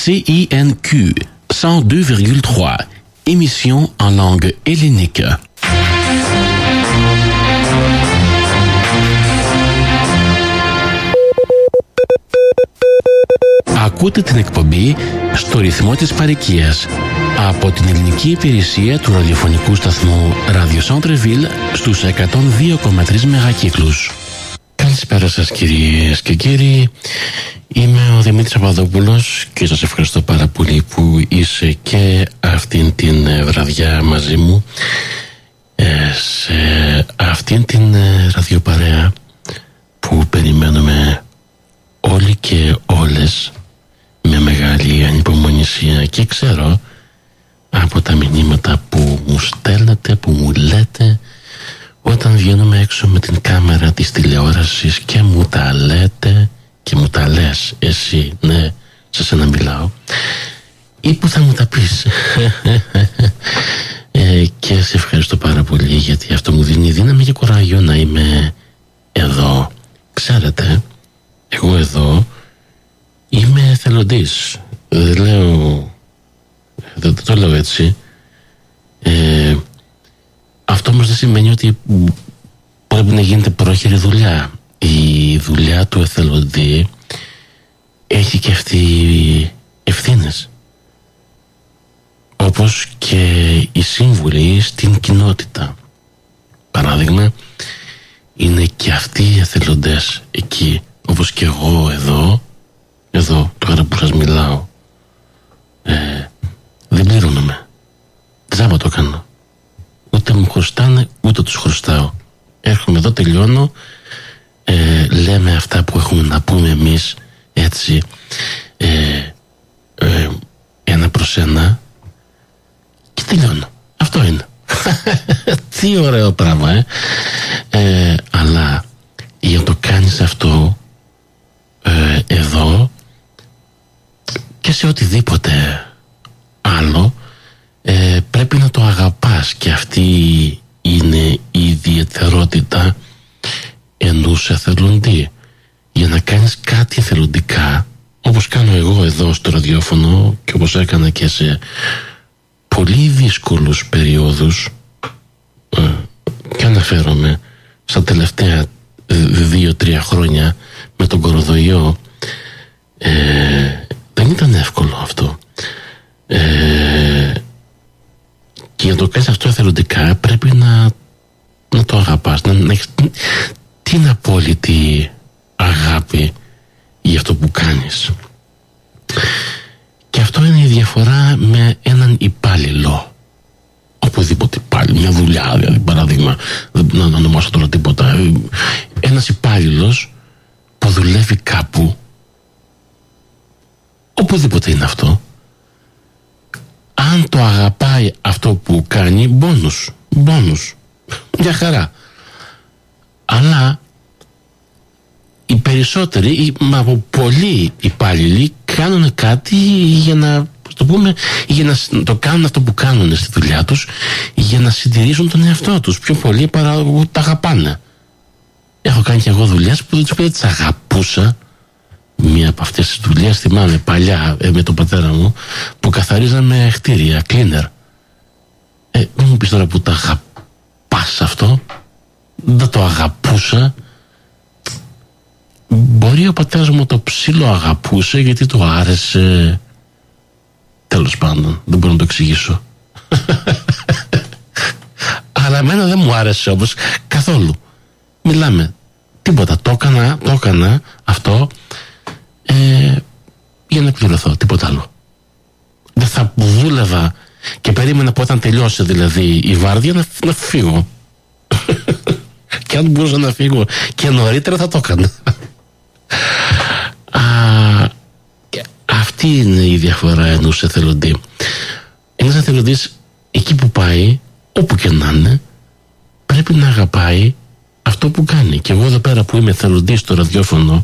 CINQ 102,3, émission en langue hellénique. Ακούτε την εκπομπή στο ρυθμό της παροικίας από την ελληνική υπηρεσία του ραδιοφωνικού σταθμού Radio Centre-Ville στους 102,3 μεγακύκλους. Καλησπέρα σας κυρίες και κύριοι. Είμαι ο Δημήτρης Παπαδόπουλος και σας ευχαριστώ πάρα πολύ που είσαι και αυτήν την βραδιά μαζί μου σε αυτήν την ραδιοπαρέα που περιμένουμε όλοι και όλες με μεγάλη ανυπομονησία, και ξέρω από τα μηνύματα που μου στέλνετε, που μου λέτε όταν βγαίνουμε έξω με την κάμερα της τηλεόρασης και μου τα λέτε και μου τα λες εσύ, ναι, σε σένα μιλάω, ή που θα μου τα πεις και σε ευχαριστώ πάρα πολύ, γιατί αυτό μου δίνει δύναμη και κουράγιο να είμαι εδώ. Ξέρετε, εγώ εδώ είμαι εθελοντής. Δεν το λέω έτσι. Αυτό όμως δεν σημαίνει ότι πρέπει να γίνεται πρόχειρη δουλειά. Η δουλειά του εθελοντή έχει και αυτή ευθύνες, όπως και οι σύμβουλοι στην κοινότητα. Παράδειγμα, είναι και αυτοί οι εθελοντές εκεί, όπως και εγώ εδώ τώρα που σας μιλάω. Δεν πληρώνομαι, τζάμπα το κάνω. Ούτε μου χρωστάνε, ούτε τους χρωστάω. Έρχομαι εδώ, τελειώνω, λέμε αυτά που έχουμε να πούμε εμείς, έτσι, ένα προς ένα, και τελειώνω. Αυτό είναι. Τι ωραίο πράγμα, αλλά για να το κάνεις αυτό εδώ και σε οτιδήποτε άλλο, πρέπει να το αγαπάς, και αυτή είναι η ιδιαιτερότητα ενός εθελοντή. Για να κάνεις κάτι εθελοντικά, όπως κάνω εγώ εδώ στο ραδιόφωνο και όπως έκανα και σε πολύ δύσκολους περιόδους, και αναφέρομαι στα τελευταία 2-3 χρόνια με τον κορονοϊό, δεν ήταν εύκολο αυτό, και για να το κάνεις αυτό εθελοντικά πρέπει να το αγαπάς, να έχεις την απόλυτη αγάπη για αυτό που κάνεις. Και αυτό είναι η διαφορά με έναν υπάλληλο, οπουδήποτε υπάλληλο, μια δουλειά δηλαδή, παράδειγμα, να ονομάσω τώρα τίποτα, ένας υπάλληλος που δουλεύει κάπου, οπουδήποτε είναι αυτό, αν το αγαπάει αυτό που κάνει, μπόνους, μια χαρά. Αλλά οι περισσότεροι, από πολλοί υπάλληλοι, κάνουν κάτι για να το πούμε, για να το κάνουν αυτό που κάνουν στη δουλειά τους, για να συντηρήσουν τον εαυτό τους πιο πολύ παρά που τα αγαπάνε. Έχω κάνει και εγώ δουλειές που δεν τις αγαπούσα. Μία από αυτές τις δουλειές θυμάμαι παλιά με τον πατέρα μου, που καθαρίζαμε κτίρια, cleaner. Μην μου πεις τώρα που τα αγαπάς αυτό. Δεν το αγαπούσα. Μπορεί ο πατέρας μου το ψήλο αγαπούσε γιατί του άρεσε. Τέλος πάντων, δεν μπορώ να το εξηγήσω. Αλλά εμένα δεν μου άρεσε όμως καθόλου. Μιλάμε, τίποτα, το έκανα αυτό για να εκπληρωθώ, τίποτα άλλο. Δεν θα δούλευα και περίμενα που όταν τελειώσει δηλαδή η βάρδια να φύγω. Και αν μπορούσα να φύγω και νωρίτερα θα το έκανα. Αυτή είναι η διαφορά ενός εθελοντή. Ένας εθελοντής εκεί που πάει, όπου και να είναι, πρέπει να αγαπάει αυτό που κάνει. Και εγώ εδώ πέρα που είμαι εθελοντής στο ραδιόφωνο,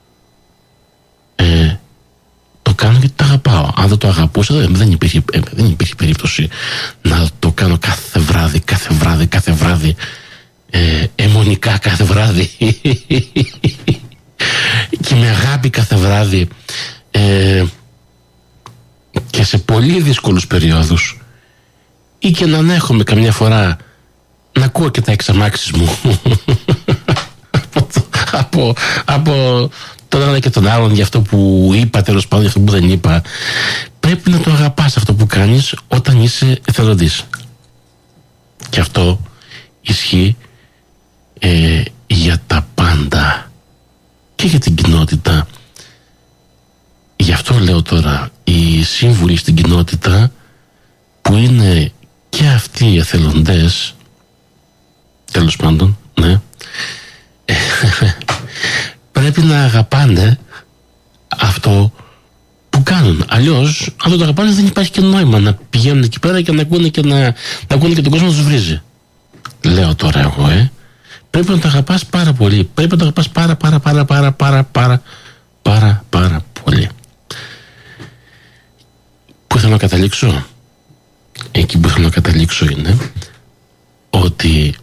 το κάνω γιατί το αγαπάω. Αν δεν το αγαπούσα, δεν υπήρχε περίπτωση να το κάνω κάθε βράδυ, αιμονικά κάθε βράδυ και με αγάπη κάθε βράδυ. και σε πολύ δύσκολους περιόδους, ή και να ανέχομαι καμιά φορά να ακούω και τα εξαμάξεις μου από τον ένα και τον άλλον για αυτό που είπα, τέλος πάντων για αυτό που δεν είπα. Πρέπει να το αγαπάς αυτό που κάνεις όταν είσαι εθελοντής. Και αυτό ισχύει για τα πάντα και για την κοινότητα. Γι' αυτό λέω τώρα, οι σύμβουλοι στην κοινότητα που είναι και αυτοί οι εθελοντές, τέλος πάντων, ναι, πρέπει να αγαπάνε αυτό που κάνουν. Αλλιώς, αν δεν το αγαπάνε, δεν υπάρχει και νόημα να πηγαίνουν εκεί πέρα και να ακούνε και, να ακούνε και τον κόσμο να τους βρίζει. Λέω τώρα εγώ, πρέπει να το αγαπάς πάρα πολύ. Πρέπει να το αγαπάς πάρα πολύ. Πού θέλω να καταλήξω? Εκεί που θέλω να καταλήξω είναι ότι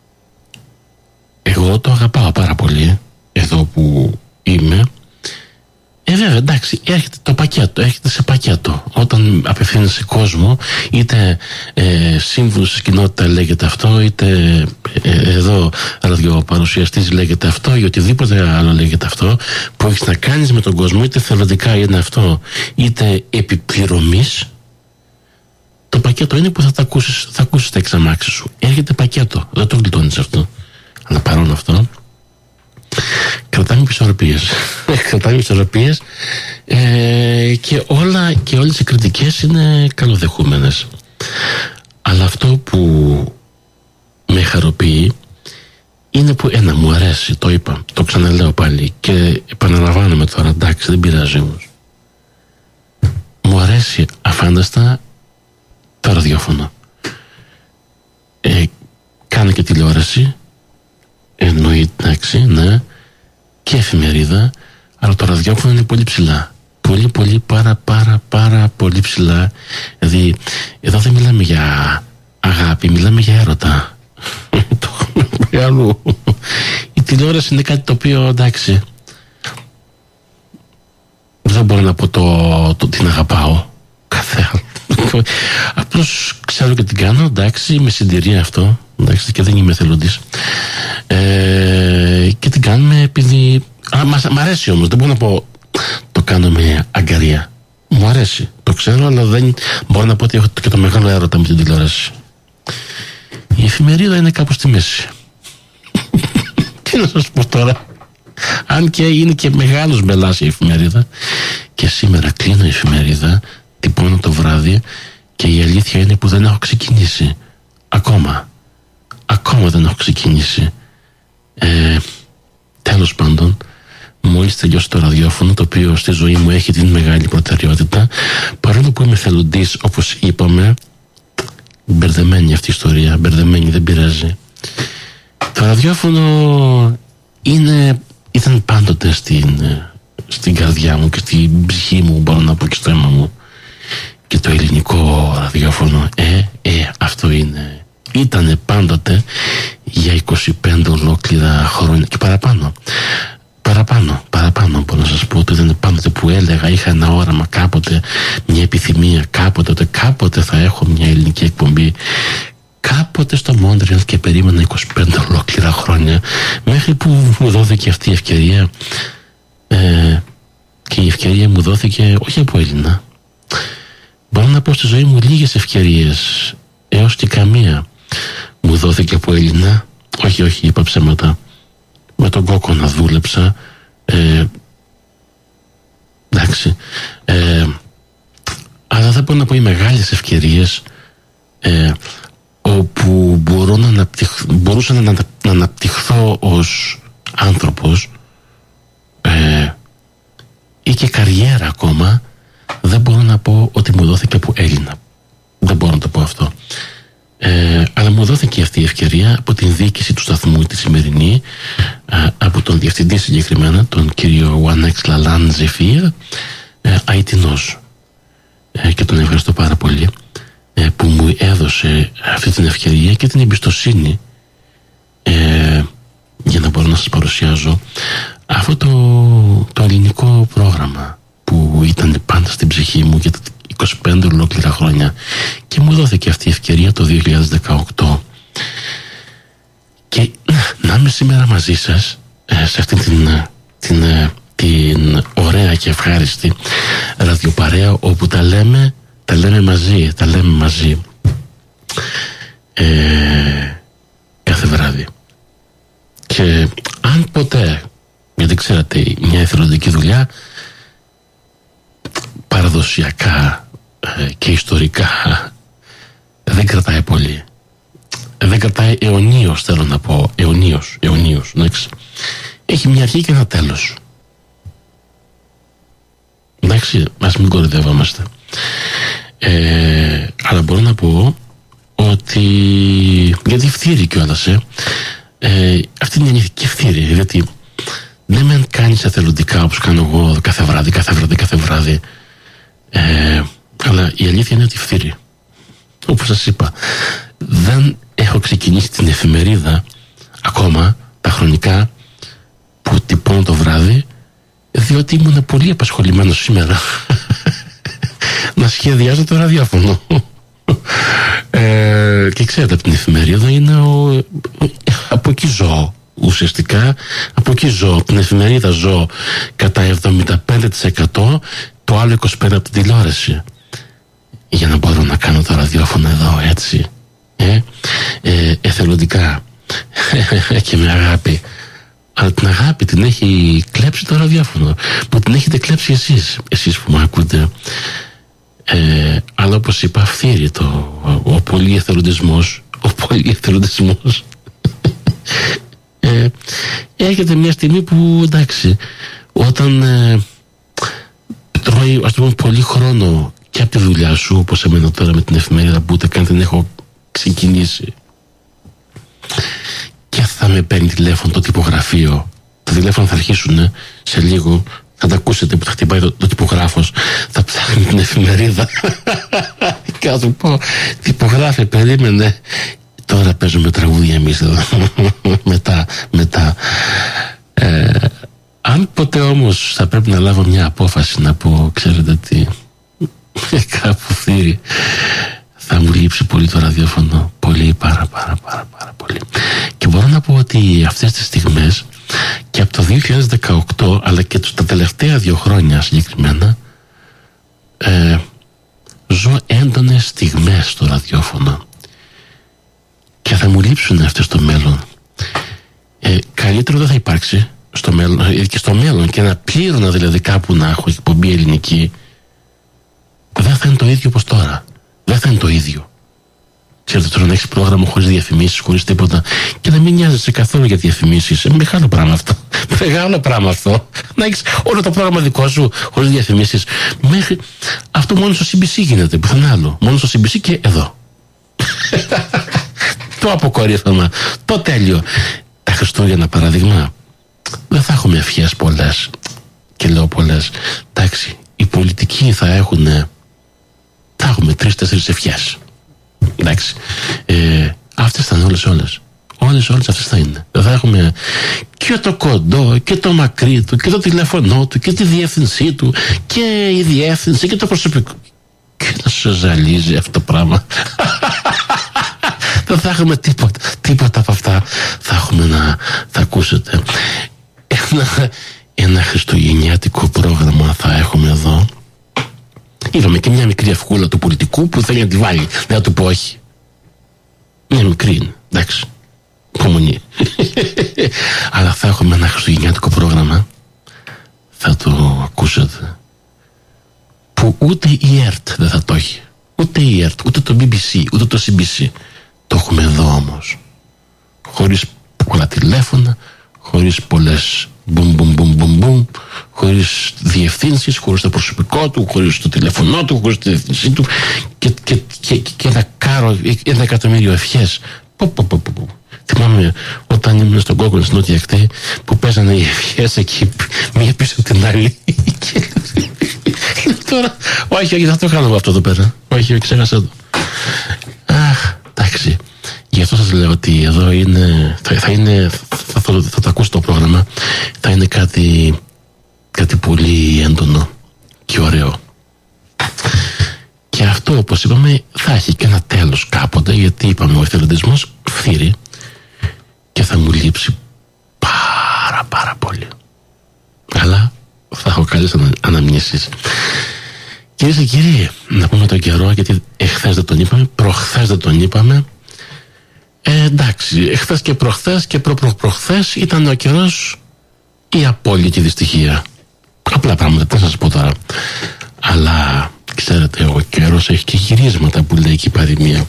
εγώ το αγαπάω πάρα πολύ εδώ που είμαι. Βέβαια, εντάξει, έρχεται το πακέτο, έρχεται σε πακέτο. Όταν απευθύνεσαι σε κόσμο, είτε σύμβουλος της κοινότητα λέγεται αυτό, είτε εδώ ραδιοπαρουσιαστής λέγεται αυτό, ή οτιδήποτε άλλο λέγεται αυτό, που έχεις να κάνεις με τον κόσμο, είτε θελοντικά είναι αυτό, είτε επιπληρωμής, το πακέτο είναι που θα ακούσεις τα εξαμάξεις σου. Έρχεται πακέτο, δεν το γλιτώνεις αυτό. Αλλά παρόλο αυτό, κρατάμε ισορροπίες και όλες οι κριτικές είναι καλοδεχούμενες. Αλλά αυτό που με χαροποιεί είναι που μου αρέσει, το είπα, το ξαναλέω πάλι και επαναλαμβάνομαι τώρα, εντάξει, δεν πειράζει όμως. Μου αρέσει αφάνταστα το ραδιόφωνο. Κάνω και τηλεόραση, εννοεί, εντάξει, ναι, και εφημερίδα, αλλά το ραδιόφωνο είναι πολύ ψηλά. Πολύ, πάρα πολύ ψηλά. Δηλαδή, εδώ δεν μιλάμε για αγάπη, μιλάμε για έρωτα. Το έχουμε αλλού. Η τηλεόραση είναι κάτι το οποίο, εντάξει, δεν μπορώ να πω την αγαπάω. Απλώς ξέρω και την κάνω, εντάξει, με συντηρία αυτό, εντάξει, και δεν είμαι εθελοντής, και την κάνουμε επειδή μ' αρέσει όμως, δεν μπορώ να πω το κάνω με αγκαρία. Μου αρέσει, το ξέρω, αλλά δεν μπορώ να πω ότι έχω και το μεγάλο έρωτα με την τηλεόραση. Η εφημερίδα είναι κάπου στη μέση. Τι να σας πω τώρα, αν και είναι και μεγάλος μπελάς η εφημερίδα, και σήμερα κλείνω η εφημερίδα, τυπώνω το βράδυ, και η αλήθεια είναι που δεν έχω ξεκινήσει ακόμα δεν έχω ξεκινήσει. Τέλος πάντων, μόλις τελειώσει το ραδιόφωνο, το οποίο στη ζωή μου έχει την μεγάλη προτεραιότητα, παρόλο που είμαι θελοντής, όπως είπαμε, μπερδεμένη αυτή η ιστορία, μπερδεμένη, δεν πειράζει. Το ραδιόφωνο ήταν πάντοτε στην καρδιά μου και στην ψυχή μου, μπορώ να πω, και στο αίμα μου. Και το ελληνικό ραδιόφωνο, αυτό ήτανε πάντοτε για 25 ολόκληρα χρόνια και παραπάνω μπορώ να σας πω, ότι ήταν πάντοτε που έλεγα, είχα ένα όραμα κάποτε, μια επιθυμία κάποτε θα έχω μια ελληνική εκπομπή, κάποτε στο Μόντρεαλ, και περίμενα 25 ολόκληρα χρόνια, μέχρι που μου δόθηκε αυτή η ευκαιρία, και η ευκαιρία μου δόθηκε όχι από Έλληνα. Μπορώ να πω στη ζωή μου λίγες ευκαιρίες, έως και καμία, μου δόθηκε από Έλληνα. Όχι, είπα ψέματα. Με τον Κόκονα δούλεψα, εντάξει, αλλά δεν μπορώ να πω οι μεγάλες ευκαιρίες, όπου μπορούσα να αναπτυχθώ ως άνθρωπος, ή και καριέρα ακόμα, δεν μπορώ να πω ότι μου δόθηκε από Έλληνα. Δεν μπορώ να το πω αυτό. Αλλά μου δόθηκε αυτή η ευκαιρία από την διοίκηση του σταθμού τη σημερινή, από τον διευθυντή συγκεκριμένα, τον κύριο Ουανέξ Λαλάν Ζεφίρ, Αιτινός. Και τον ευχαριστώ πάρα πολύ που μου έδωσε αυτή την ευκαιρία και την εμπιστοσύνη, για να μπορώ να σας παρουσιάζω αυτό το ελληνικό πρόγραμμα που ήταν πάντα στην ψυχή μου για 25 ολόκληρα χρόνια, και μου δόθηκε αυτή η ευκαιρία το 2018. Και να είμαι σήμερα μαζί σας σε αυτή την ωραία και ευχάριστη ραδιοπαρέα, όπου τα λέμε μαζί κάθε βράδυ. Και αν ποτέ, γιατί ξέρετε, μια εθελοντική δουλειά παραδοσιακά και ιστορικά δεν κρατάει πολύ, δεν κρατάει αιωνίως, θέλω να πω, αιωνίως, εντάξει. Έχει μια αρχή και ένα τέλος, εντάξει, ας μην κορυδεύαμαστε. Αλλά μπορώ να πω ότι, γιατί φτύρει κιόλας, αυτή είναι η αληθική φτύρη, γιατί δεν με κάνεις εθελοντικά όπως κάνω εγώ κάθε βράδυ, αλλά η αλήθεια είναι ότι φτύρει. Όπως σας είπα, δεν έχω ξεκινήσει την εφημερίδα ακόμα, τα χρονικά που τυπώνω το βράδυ, διότι ήμουν πολύ απασχολημένος σήμερα να σχεδιάζω το ραδιόφωνο. Και ξέρετε, από την εφημερίδα είναι από εκεί ζω. Ουσιαστικά από εκεί ζω. Από την εφημερίδα ζω κατά 75%, το άλλο 25% από την τηλεόραση, για να μπορώ να κάνω το ραδιόφωνο εδώ έτσι, εθελοντικά και με αγάπη. Αλλά την αγάπη την έχει κλέψει το ραδιόφωνο, που την έχετε κλέψει εσείς που με ακούτε. Αλλά όπως είπα, φθήρει ο πολυεθελοντισμός. Έρχεται μια στιγμή που, εντάξει, όταν τρώει, ας το πούμε, πολύ χρόνο και από τη δουλειά σου, όπως εμένα τώρα με την εφημερίδα που ούτε καν την έχω ξεκινήσει, και θα με παίρνει τηλέφωνο το τυπογραφείο. Τα τηλέφωνα θα αρχίσουν σε λίγο, θα τα ακούσετε που θα χτυπάει το τυπογράφος, θα ψάχνει την εφημερίδα και θα του πω, τυπογράφε, περίμενε, τώρα παίζουμε τραγούδια εμείς εδώ. μετά αν ποτέ όμως θα πρέπει να λάβω μια απόφαση, να πω, ξέρετε τι, κάπου θύρει, θα μου λείψει πολύ το ραδιόφωνο, πολύ, πάρα πολύ. Και μπορώ να πω ότι αυτές τις στιγμές, και από το 2018 αλλά και τα τελευταία 2 χρόνια συγκεκριμένα, ζω έντονες στιγμές στο ραδιόφωνο και θα μου λείψουν αυτές στο μέλλον. Καλύτερο δεν θα υπάρξει στο μέλλον, και στο μέλλον, και ένα πλήρωνα δηλαδή κάπου να έχω εκπομπή ελληνική, δεν θα είναι το ίδιο όπως τώρα. Δεν θα είναι το ίδιο. Ξέρετε, τώρα να έχεις πρόγραμμα χωρίς διαφημίσεις, χωρίς τίποτα, και να μην νοιάζεσαι καθόλου για διαφημίσεις. Μεγάλο πράγμα αυτό. Να έχεις όλο το πρόγραμμα δικό σου χωρίς διαφημίσεις. Αυτό μόνο στο CBC γίνεται, πουθενά άλλο. Μόνο στο CBC και εδώ. Το αποκορύφωμα, το τέλειο. Τα Χριστούγεννα, παράδειγμα, δεν θα έχουμε ευχές πολλές. Και λέω πολλές. Εντάξει, οι πολιτικοί θα έχουμε 3-4 ευχές. Εντάξει, αυτές θα είναι όλες αυτές θα είναι. Θα έχουμε και το κοντό και το μακρύ του και το τηλέφωνό του και τη διεύθυνσή του και η διεύθυνση και το προσωπικό. Και να σε ζαλίζει αυτό το πράγμα. Δεν θα έχουμε τίποτα από αυτά. Θα ακούσετε ένα χριστουγεννιάτικο πρόγραμμα θα έχουμε εδώ. Είδαμε και μια μικρή ευχούλα του πολιτικού που θέλει να τη βάλει. Δεν θα του πω όχι. Μια μικρή είναι, εντάξει, υπομονή. Αλλά θα έχουμε ένα χριστουγεννιάτικο πρόγραμμα, θα το ακούσετε, που ούτε η ΕΡΤ δεν θα το έχει. Ούτε η ΕΡΤ, ούτε το BBC, ούτε το CBC. Το έχουμε εδώ όμως, χωρίς πολλά τηλέφωνα, χωρίς πολλές μπουμ, χωρίς διευθύνσεις, χωρίς το προσωπικό του, χωρίς το τηλέφωνό του, χωρίς τη διευθύνσή του, και ένα εκατομμύριο ευχές. Θυμάμαι όταν ήμουν στον Κόκκινο στην νότια ακτή, που παίζανε οι ευχές εκεί μία πίσω από την άλλη. Τώρα, όχι, δεν το κάνω αυτό εδώ πέρα. Όχι, ξέχασα το. Αχ, εντάξει. Γι' αυτό σας λέω ότι εδώ είναι, θα το ακούσω το πρόγραμμα, θα είναι κάτι πολύ έντονο και ωραίο. Και αυτό, όπως είπαμε, θα έχει και ένα τέλος κάποτε, γιατί είπαμε ο εθελοντισμός φθείρει και θα μου λείψει πάρα πολύ. Αλλά θα έχω καλές αναμνήσεις. Κυρίες και κύριοι, να πούμε τον καιρό, γιατί εχθές δεν τον είπαμε, προχθές δεν τον είπαμε. Εντάξει, εχθές και προχθές και προχθές ήταν ο καιρός η απόλυτη δυστυχία. Απλά πράγματα, τι να σας πω τώρα. Αλλά ξέρετε, ο καιρός έχει και γυρίσματα που λέει και η παροιμία.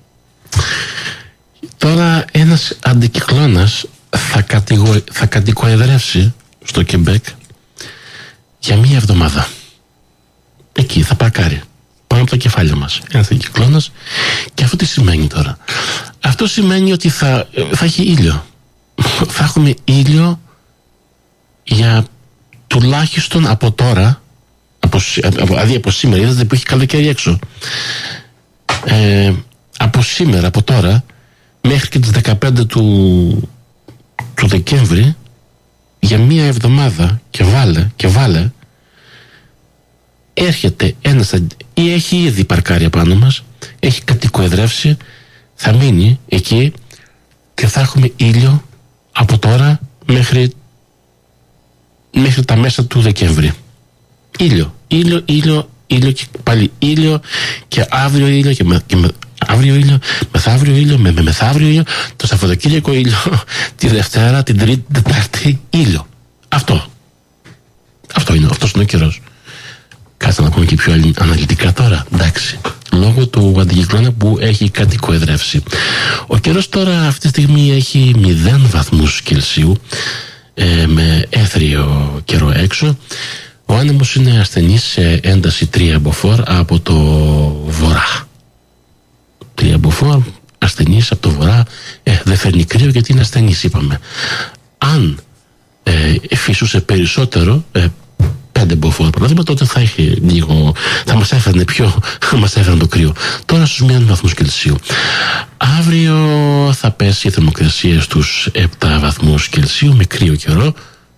Τώρα ένας αντικυκλώνας θα κατοικοεδρεύσει στο Κεμπέκ για μία εβδομάδα. Εκεί θα παρκάρει πάνω από τα κεφάλια μας ένας αντικυκλώνας. Και αυτό τι σημαίνει τώρα? Αυτό σημαίνει ότι θα έχει ήλιο. Θα έχουμε ήλιο για τουλάχιστον από τώρα, δηλαδή από σήμερα. Είδατε που έχει καλοκαίρι έξω. Από σήμερα, από τώρα μέχρι και τις 15 του Δεκέμβρη, για μία εβδομάδα, και βάλε έρχεται ένας, ή έχει ήδη παρκάρει πάνω μας, έχει κατοικοεδρεύσει, θα μείνει εκεί και θα έχουμε ήλιο από τώρα μέχρι τα μέσα του Δεκέμβρη. Ήλιο και πάλι ήλιο, και αύριο ήλιο και αύριο ήλιο, μεθαύριο ήλιο, μεθαύριο ήλιο, το Σαββατοκύριακο ήλιο, τη Δευτέρα, την Τρίτη, την Τετάρτη ήλιο. Αυτός είναι ο καιρός. Κάτσε να πούμε και πιο αναλυτικά τώρα. Εντάξει, λόγω του αντικυκλώνα που έχει κατοικοεδρεύσει. Ο καιρός τώρα αυτή τη στιγμή έχει 0 βαθμούς Κελσίου, με έθριο καιρό έξω. Ο άνεμος είναι ασθενής σε ένταση 3 μποφόρ από το βορρά. 3 μποφόρ, ασθενής από το βορρά. Δεν φέρνει κρύο γιατί είναι ασθενής, είπαμε. Αν φυσούσε περισσότερο, 5 μποφόρ παράδειγμα, τότε θα έχει λίγο, θα μας έφερνε το κρύο. Τώρα στους 0 βαθμούς Κελσίου. Αύριο θα πέσει η θερμοκρασία στους 7 βαθμούς Κελσίου με κρύο καιρό.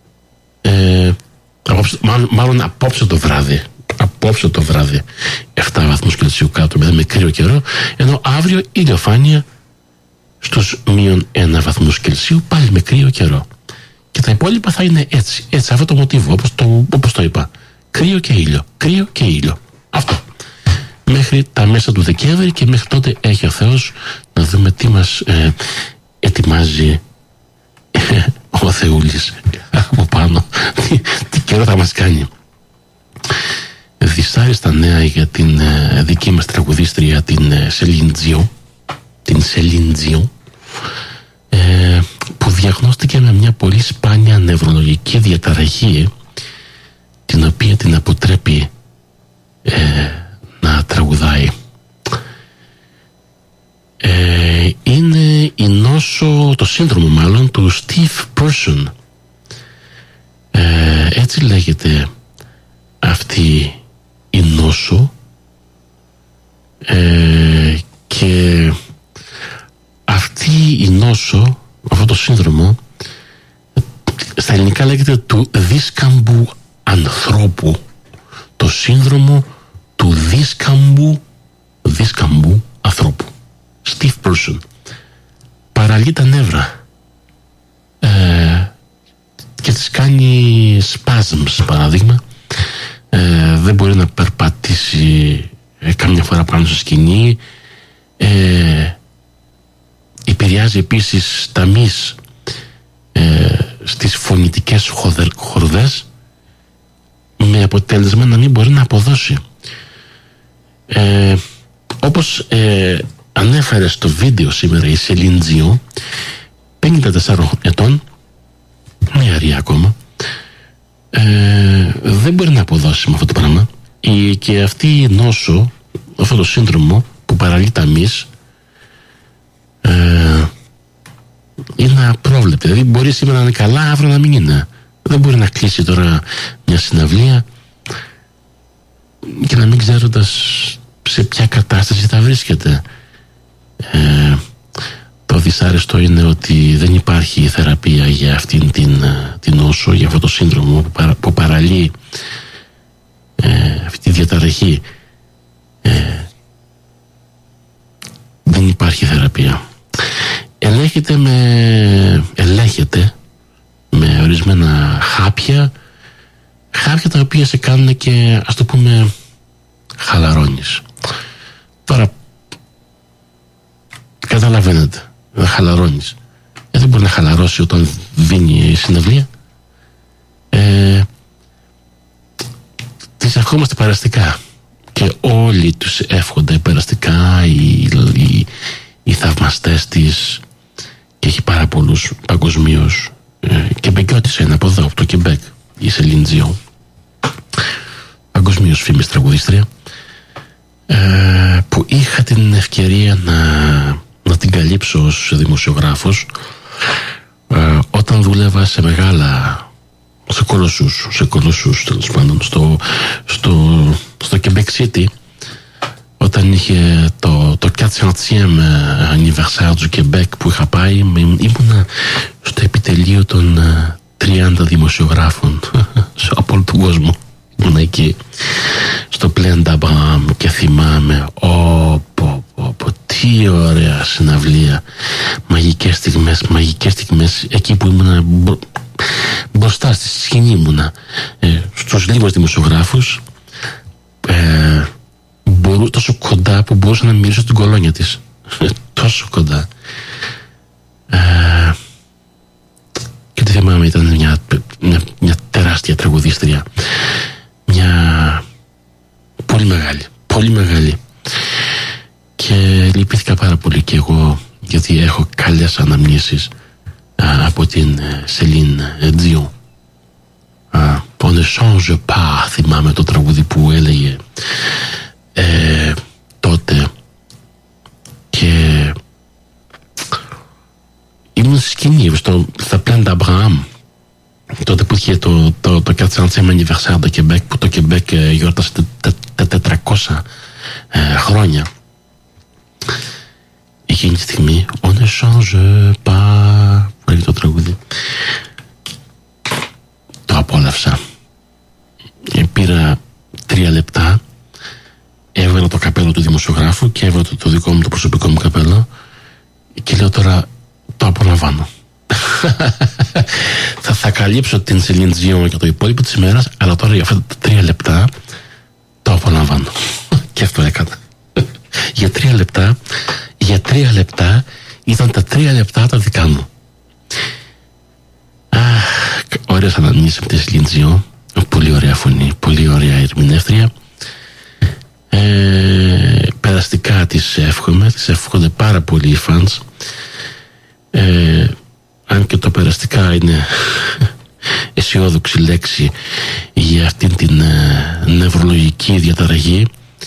Μάλλον απόψε το βράδυ 7 βαθμούς Κελσίου κάτω, με κρύο καιρό. Ενώ αύριο ηλιοφάνεια στους -1 βαθμούς Κελσίου, πάλι με κρύο καιρό. Και τα υπόλοιπα θα είναι έτσι αυτό το μοτίβο, όπως το είπα. Κρύο και ήλιο. Αυτό. Μέχρι τα μέσα του Δεκέμβρη, και μέχρι τότε έχει ο Θεός να δούμε τι μας ετοιμάζει ο Θεούλης από πάνω. Τι καιρό θα μας κάνει. Δυσάρεστα νέα για την δική μας τραγουδίστρια, την Σελίν Τζιόν, που διαγνώστηκε με μια πολύ σπάνια νευρολογική διαταραχή, την οποία την αποτρέπει να τραγουδάει. Είναι η νόσο, το σύνδρομο μάλλον, του Steve Person. Έτσι λέγεται αυτή η νόσο, και αυτή η νόσο, αυτό το σύνδρομο, στα ελληνικά λέγεται του δίσκαμπου ανθρώπου. Το σύνδρομο του δίσκαμπου ανθρώπου. Steve Person. Παραλύει τα νεύρα και της κάνει spasms, παράδειγμα. Δεν μπορεί να περπατήσει κάμια φορά πάνω στο σκηνή. Επηρεάζει επίσης ταμείς στις φωνητικές χορδές, με αποτέλεσμα να μην μπορεί να αποδώσει. Όπως ανέφερε στο βίντεο σήμερα η Σελίν Τζιόν, 54 ετών, νεαρή ακόμα, δεν μπορεί να αποδώσει με αυτό το πράγμα. Και αυτή η νόσο, αυτό το σύνδρομο που παραλύει ταμείς, είναι απρόβλεπτη. Δηλαδή μπορεί σήμερα να είναι καλά, αύριο να μην είναι. Δεν μπορεί να κλείσει τώρα μια συναυλία και να μην ξέροντας σε ποια κατάσταση θα βρίσκεται. Το δυσάρεστο είναι ότι δεν υπάρχει θεραπεία για αυτήν την νόσο, για αυτό το σύνδρομο που παραλύει αυτή τη διαταραχή δεν υπάρχει θεραπεία. Ελέγχεται με ορισμένα χάπια τα οποία σε κάνουν και, ας το πούμε, χαλαρώνεις. Τώρα καταλαβαίνετε, να χαλαρώνεις. Δεν μπορεί να χαλαρώσει όταν δίνει συναυλία. Τις ευχόμαστε περαστικά και όλοι τους εύχονται περαστικά, οι θαυμαστές της, και έχει πάρα πολλούς παγκοσμίως. Κεμπεκιώτησα είναι από εδώ, από το Κεμπέκ, η Σελίν Διόν, παγκοσμίως φήμης τραγουδίστρια, που είχα την ευκαιρία να την καλύψω ως δημοσιογράφος όταν δούλευα σε μεγάλα, σε κολοσσούς τέλος πάντων, στο Quebec City, όταν είχε το 400e anniversaire του Quebec που είχα πάει. Ήμουνα στο επιτελείο των 30 δημοσιογράφων από όλο τον κόσμο. Ήμουνα εκεί στο Πλέν d'Abraham και θυμάμαι τι ωραία συναυλία, μαγικές στιγμές εκεί που ήμουνα μπροστά στη σκηνή, ήμουνα στους λίγους δημοσιογράφους, τόσο κοντά που μπορούσα να μυρίσω την κολόνια της. Τόσο κοντά. Και τι θυμάμαι, ήταν μια τεράστια τραγουδίστρια, μια πολύ μεγάλη, και λυπήθηκα πάρα πολύ και εγώ, γιατί έχω καλές αναμνήσεις από την Σελίν Διόν. On ne change pas, θυμάμαι το τραγούδι που έλεγε τότε, και ήμουν στη σκηνή στα Plaine d'Abraham τότε που είχε το 400e anniversaire του Québec, που το Québec γιόρτασε τα 400 χρόνια. Εκείνη τη στιγμή On ne change pas, που έλεγε το τραγούδι. Το απόλαυσα. Πήρα 3 λεπτά, έβγαλα το καπέλο του δημοσιογράφου και έβγαλα το δικό μου, το προσωπικό μου καπέλο, και λέω τώρα το απολαμβάνω. θα καλύψω την Σελίν Διόν και το υπόλοιπο της ημέρας, αλλά τώρα για αυτά τα 3 λεπτά το απολαμβάνω. Και αυτό έκανα. Για 3 λεπτά ήταν τα 3 λεπτά τα δικά μου. Ωραίες αναμνήσεις από τη Σελίν Διόν. Πολύ ωραία φωνή, πολύ ωραία ερμηνεύτρια. Περαστικά της εύχονται πάρα πολλοί οι φανς, αν και το περαστικά είναι αισιόδοξη λέξη για αυτήν την νευρολογική διαταραχή,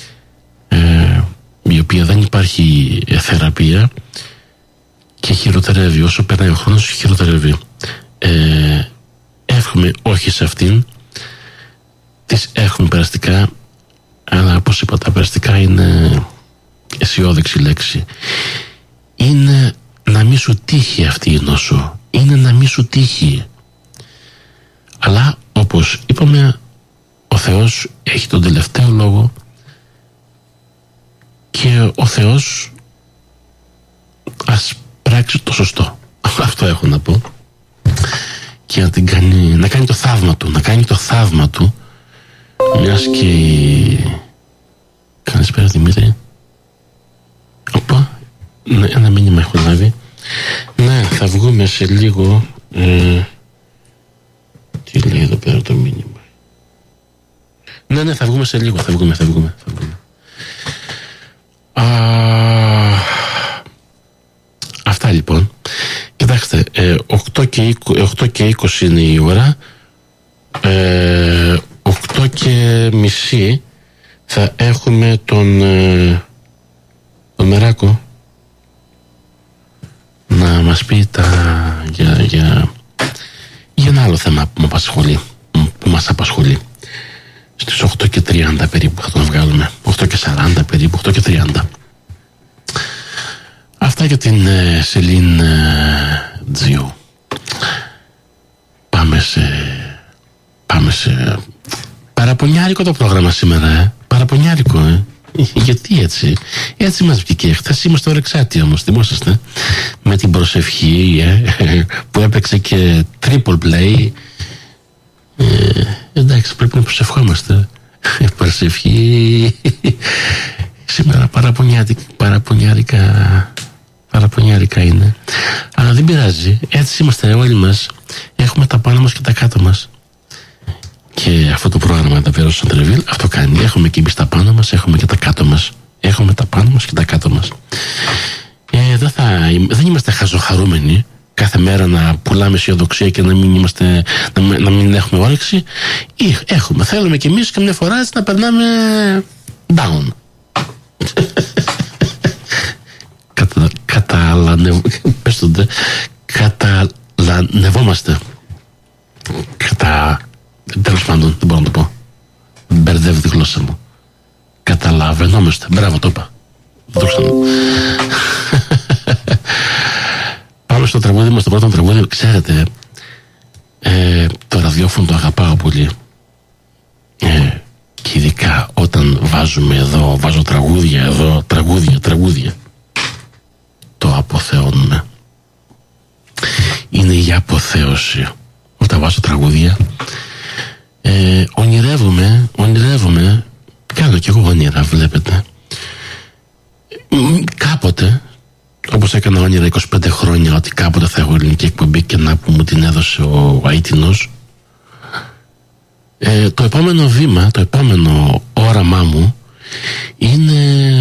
η οποία δεν υπάρχει θεραπεία και χειροτερεύει. Όσο περνάει ο χρόνος χειροτερεύει. Εύχομαι όχι σε αυτήν, τις έχουμε περαστικά, αλλά όπως είπα, τα περαστικά είναι αισιόδοξη λέξη. Είναι να μην σου τύχει αυτή η νόσο, είναι να μην σου τύχει. Αλλά όπως είπαμε, ο Θεός έχει τον τελευταίο λόγο και ο Θεός ας πράξει το σωστό. Αυτό έχω να πω. Και να κάνει το θαύμα του, μιας και καλησπέρα Δημήτρη. Ένα μήνυμα έχω λάβει. Ναι, θα βγούμε σε λίγο. Τι λέει εδώ πέρα το μήνυμα? Ναι, θα βγούμε σε λίγο. Θα βγούμε. Αυτά λοιπόν. Κοιτάξτε, 8 και 20 είναι η ώρα. 8 και μισή θα έχουμε τον Μεράκο να μας πει για ένα άλλο θέμα που μας απασχολεί. Στις 8 και 30 περίπου θα τον βγάλουμε. 8 και 40 περίπου, 8 και 30. Αυτά για την Σελίν Διόν. Πάμε σε παραπονιάρικο το πρόγραμμα σήμερα, παραπονιάρικο, Γιατί έτσι μας βγήκε. Χθες είμαστε ορεξάτοι όμως, θυμόσαστε, με την προσευχή που έπαιξε και triple play. Εντάξει, πρέπει να προσευχόμαστε. Προσευχή. Σήμερα παραπονιάρικα είναι. Αλλά δεν πειράζει, έτσι είμαστε όλοι μας. Έχουμε τα πάνω μας και τα κάτω μας. Και αυτό το πρόγραμμα τα Βέρος Σαντρεβίλ αυτό κάνει. Έχουμε και εμείς τα πάνω μας, έχουμε και τα κάτω μας. Έχουμε τα πάνω μας και τα κάτω μας. Δεν είμαστε χαζοχαρούμενοι κάθε μέρα να πουλάμε αισιοδοξία και να μην έχουμε όρεξη. Θέλουμε κι εμείς καμιά φορά έτσι να περνάμε down. Καταλανευόμαστε. Τέλος πάντων, δεν μπορώ να το πω. Μπερδεύει τη γλώσσα μου. Καταλαβαίνόμαστε. Μπράβο, το είπα. Δώστε μου. Πάμε στο τραγούδι μας, το πρώτο τραγούδι. Ξέρετε, το ραδιόφωνο το αγαπάω πολύ. Και ειδικά όταν βάζω τραγούδια εδώ, τραγούδια. Το αποθεώνουμε. Είναι η αποθέωση. Όταν βάζω τραγούδια, ονειρεύομαι, κάνω κι εγώ όνειρα, βλέπετε. Κάποτε, όπως έκανα όνειρα 25 χρόνια, ότι κάποτε θα έχω ελληνική εκπομπή και να που μου την έδωσε ο Αίτινος. Το επόμενο βήμα, το επόμενο όραμά μου είναι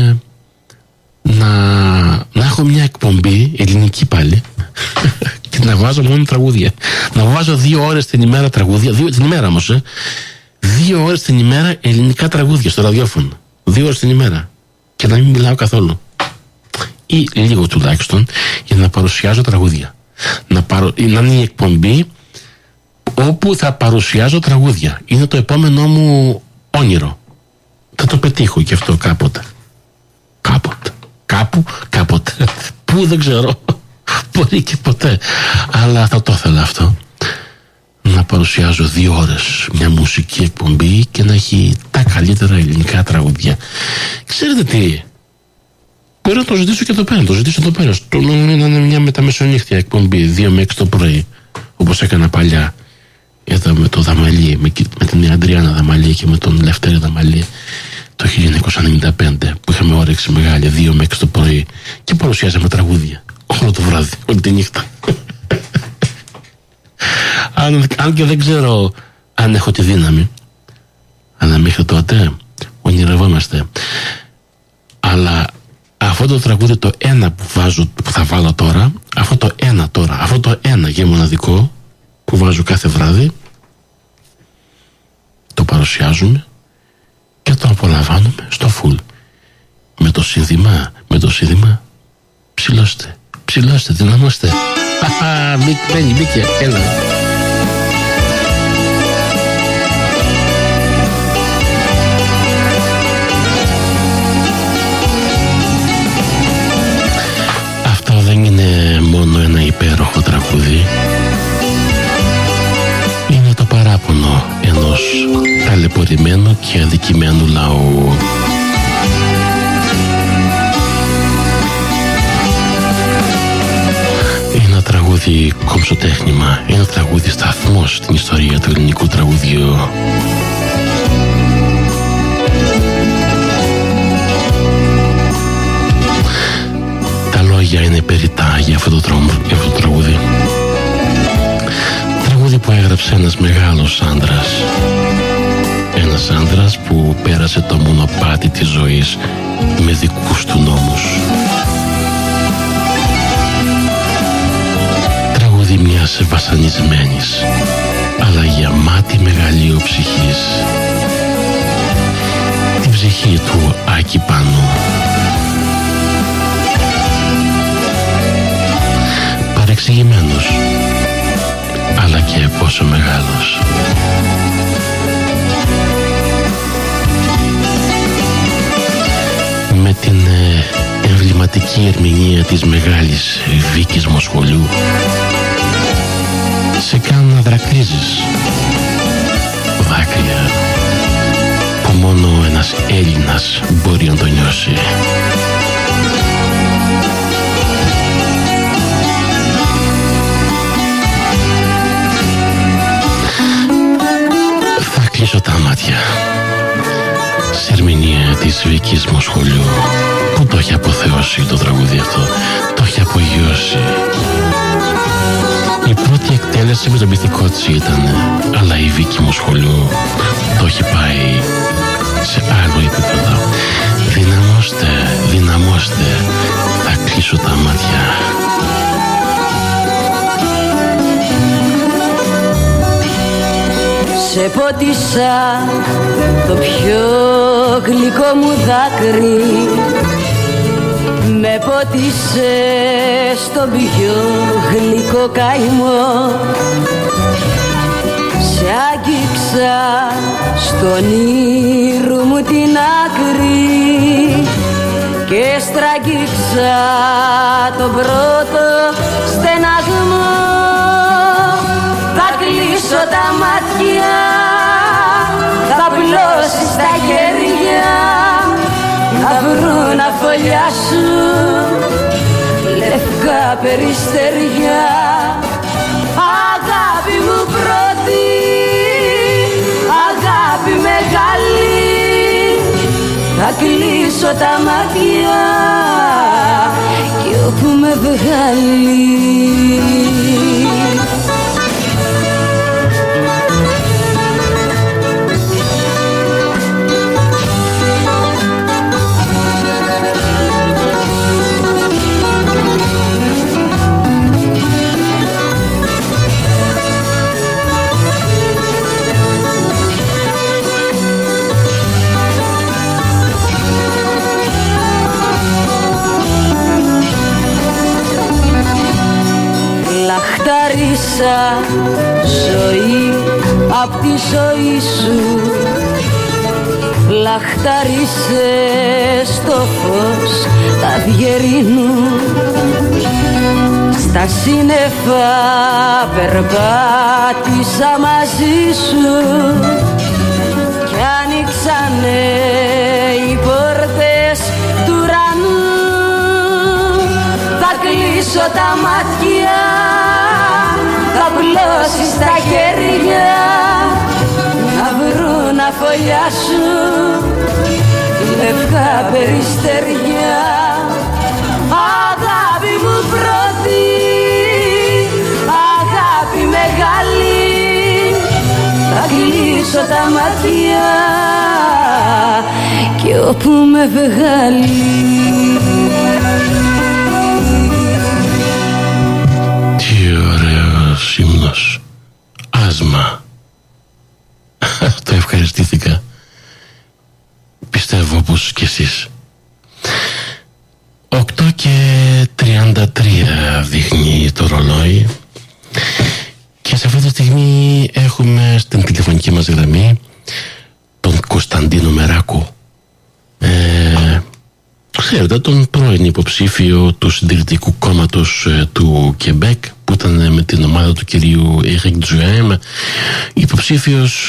να έχω μια εκπομπή ελληνική πάλι και να βάζω μόνο τραγούδια. Να βάζω 2 ώρες την ημέρα τραγούδια, την ημέρα όμως, 2 ώρες την ημέρα ελληνικά τραγούδια στο ραδιόφωνο. 2 ώρες την ημέρα. Και να μην μιλάω καθόλου. Ή λίγο τουλάχιστον για να παρουσιάζω τραγούδια. Να είναι η εκπομπή όπου θα παρουσιάζω τραγούδια. Είναι το επόμενό μου όνειρο. Θα το πετύχω και αυτό κάποτε. Κάποτε. Πού δεν ξέρω. Μπορεί και ποτέ. Αλλά θα το ήθελα αυτό. Να παρουσιάζω 2 ώρες μια μουσική εκπομπή και να έχει τα καλύτερα ελληνικά τραγούδια. Ξέρετε τι? Μπορεί να το ζητήσω και εδώ πέρα. Να είναι μια μεταμεσονύχτια εκπομπή 2 με 6 το πρωί. Όπως έκανα παλιά. Εδώ με το Δαμαλί, με την Αντριάννα Δαμαλί και με τον Λευτέρη Δαμαλί το 1995 που είχαμε όρεξη μεγάλη 2 με 6 το πρωί και παρουσιάζαμε τραγούδια όλο το βράδυ, όλη τη νύχτα. αν και δεν ξέρω αν έχω τη δύναμη, αλλά μέχρι τότε ονειρευόμαστε. Αλλά αυτό το τραγούδι, το ένα που θα βάλω τώρα, αυτό το ένα και μοναδικό που βάζω κάθε βράδυ, το παρουσιάζουμε και το απολαμβάνουμε στο full. Με το σύνθημα ψηλώστε, δυναμώστε. Μπήκε, έλα. Αυτό δεν είναι μόνο ένα υπέροχο τραγούδι. Είναι το παράπονο ενός ταλαιπωρημένου και αδικημένου λαού. Είναι ένα τραγούδι κομψοτέχνημα, είναι ένα τραγούδι σταθμός στην ιστορία του ελληνικού τραγουδιού. Τα λόγια είναι περιττά για αυτό το τραγούδι. Τραγούδι που έγραψε ένας μεγάλος άντρας. Ένας άντρας που πέρασε το μονοπάτι της ζωής με δικούς του νόμους. Τραγούδι μιας βασανισμένης αλλά γεμάτη μεγαλείο ψυχής. Την ψυχή του Άκη Πάνου. Παρεξηγημένος αλλά και πόσο μεγάλος. Με την εμβληματική ερμηνεία της μεγάλης Βίκης Μοσχολιού σε κάνουν να δρακρύζεις, δάκρυα που μόνο ένας Έλληνας μπορεί να το νιώσει. Θα κλείσω τα μάτια σε ερμηνεία της Βίκης Μοσχολιού, που το έχει αποθεώσει το τραγούδι αυτό, το έχει απογειώσει. Η πρώτη εκτέλεση με τον μυθικό της ήταν, αλλά η Βίκη Μοσχολιού το έχει πάει σε άλλο επίπεδο. Δυναμώστε, δυναμώστε, θα κλείσω τα μάτια. Σε πότισα το πιο γλυκό μου δάκρυ, με πότισε στον πιο γλυκό καημό. Σε άγγιξα στον ήρου μου την άκρη και στραγγίξα τον πρώτο στεναγμό. Θα κλείσω τα μάτια, θα πλώσεις τα χέρια, να βρουν αφολιά σου λευκά περιστεριά. Αγάπη μου πρώτη, αγάπη μεγάλη, θα κλείσω τα μάτια κι όπου με βγάλει. Λαχτάρισα ζωή απ' τη ζωή σου, λαχτάρισε στο φως τα διερήνου. Στα σύννεφα περπάτησα μαζί σου κι άνοιξανε οι πόρτες του ουρανού. Θα κλείσω τα μάτια, θα πλώσεις τα χέρια, να βρουν αφολιά σου λευκά περιστεριά. Αγάπη μου πρώτη, αγάπη μεγάλη, θα κλείσω τα μάτια και όπου με βγάλει. Ύμνος, άσμα. Το ευχαριστήθηκα. Πιστεύω πως κι εσείς. 8:33 δείχνει το ρολόι και σε αυτή τη στιγμή έχουμε στην τηλεφωνική μας γραμμή τον Κωνσταντίνο Μεράκο. Ξέρετε, τον πρώην υποψήφιο του Συντηρητικού Κόμματος του Κεμπέκ, που ήταν με την ομάδα του κυρίου Éric Duhem, υποψήφιος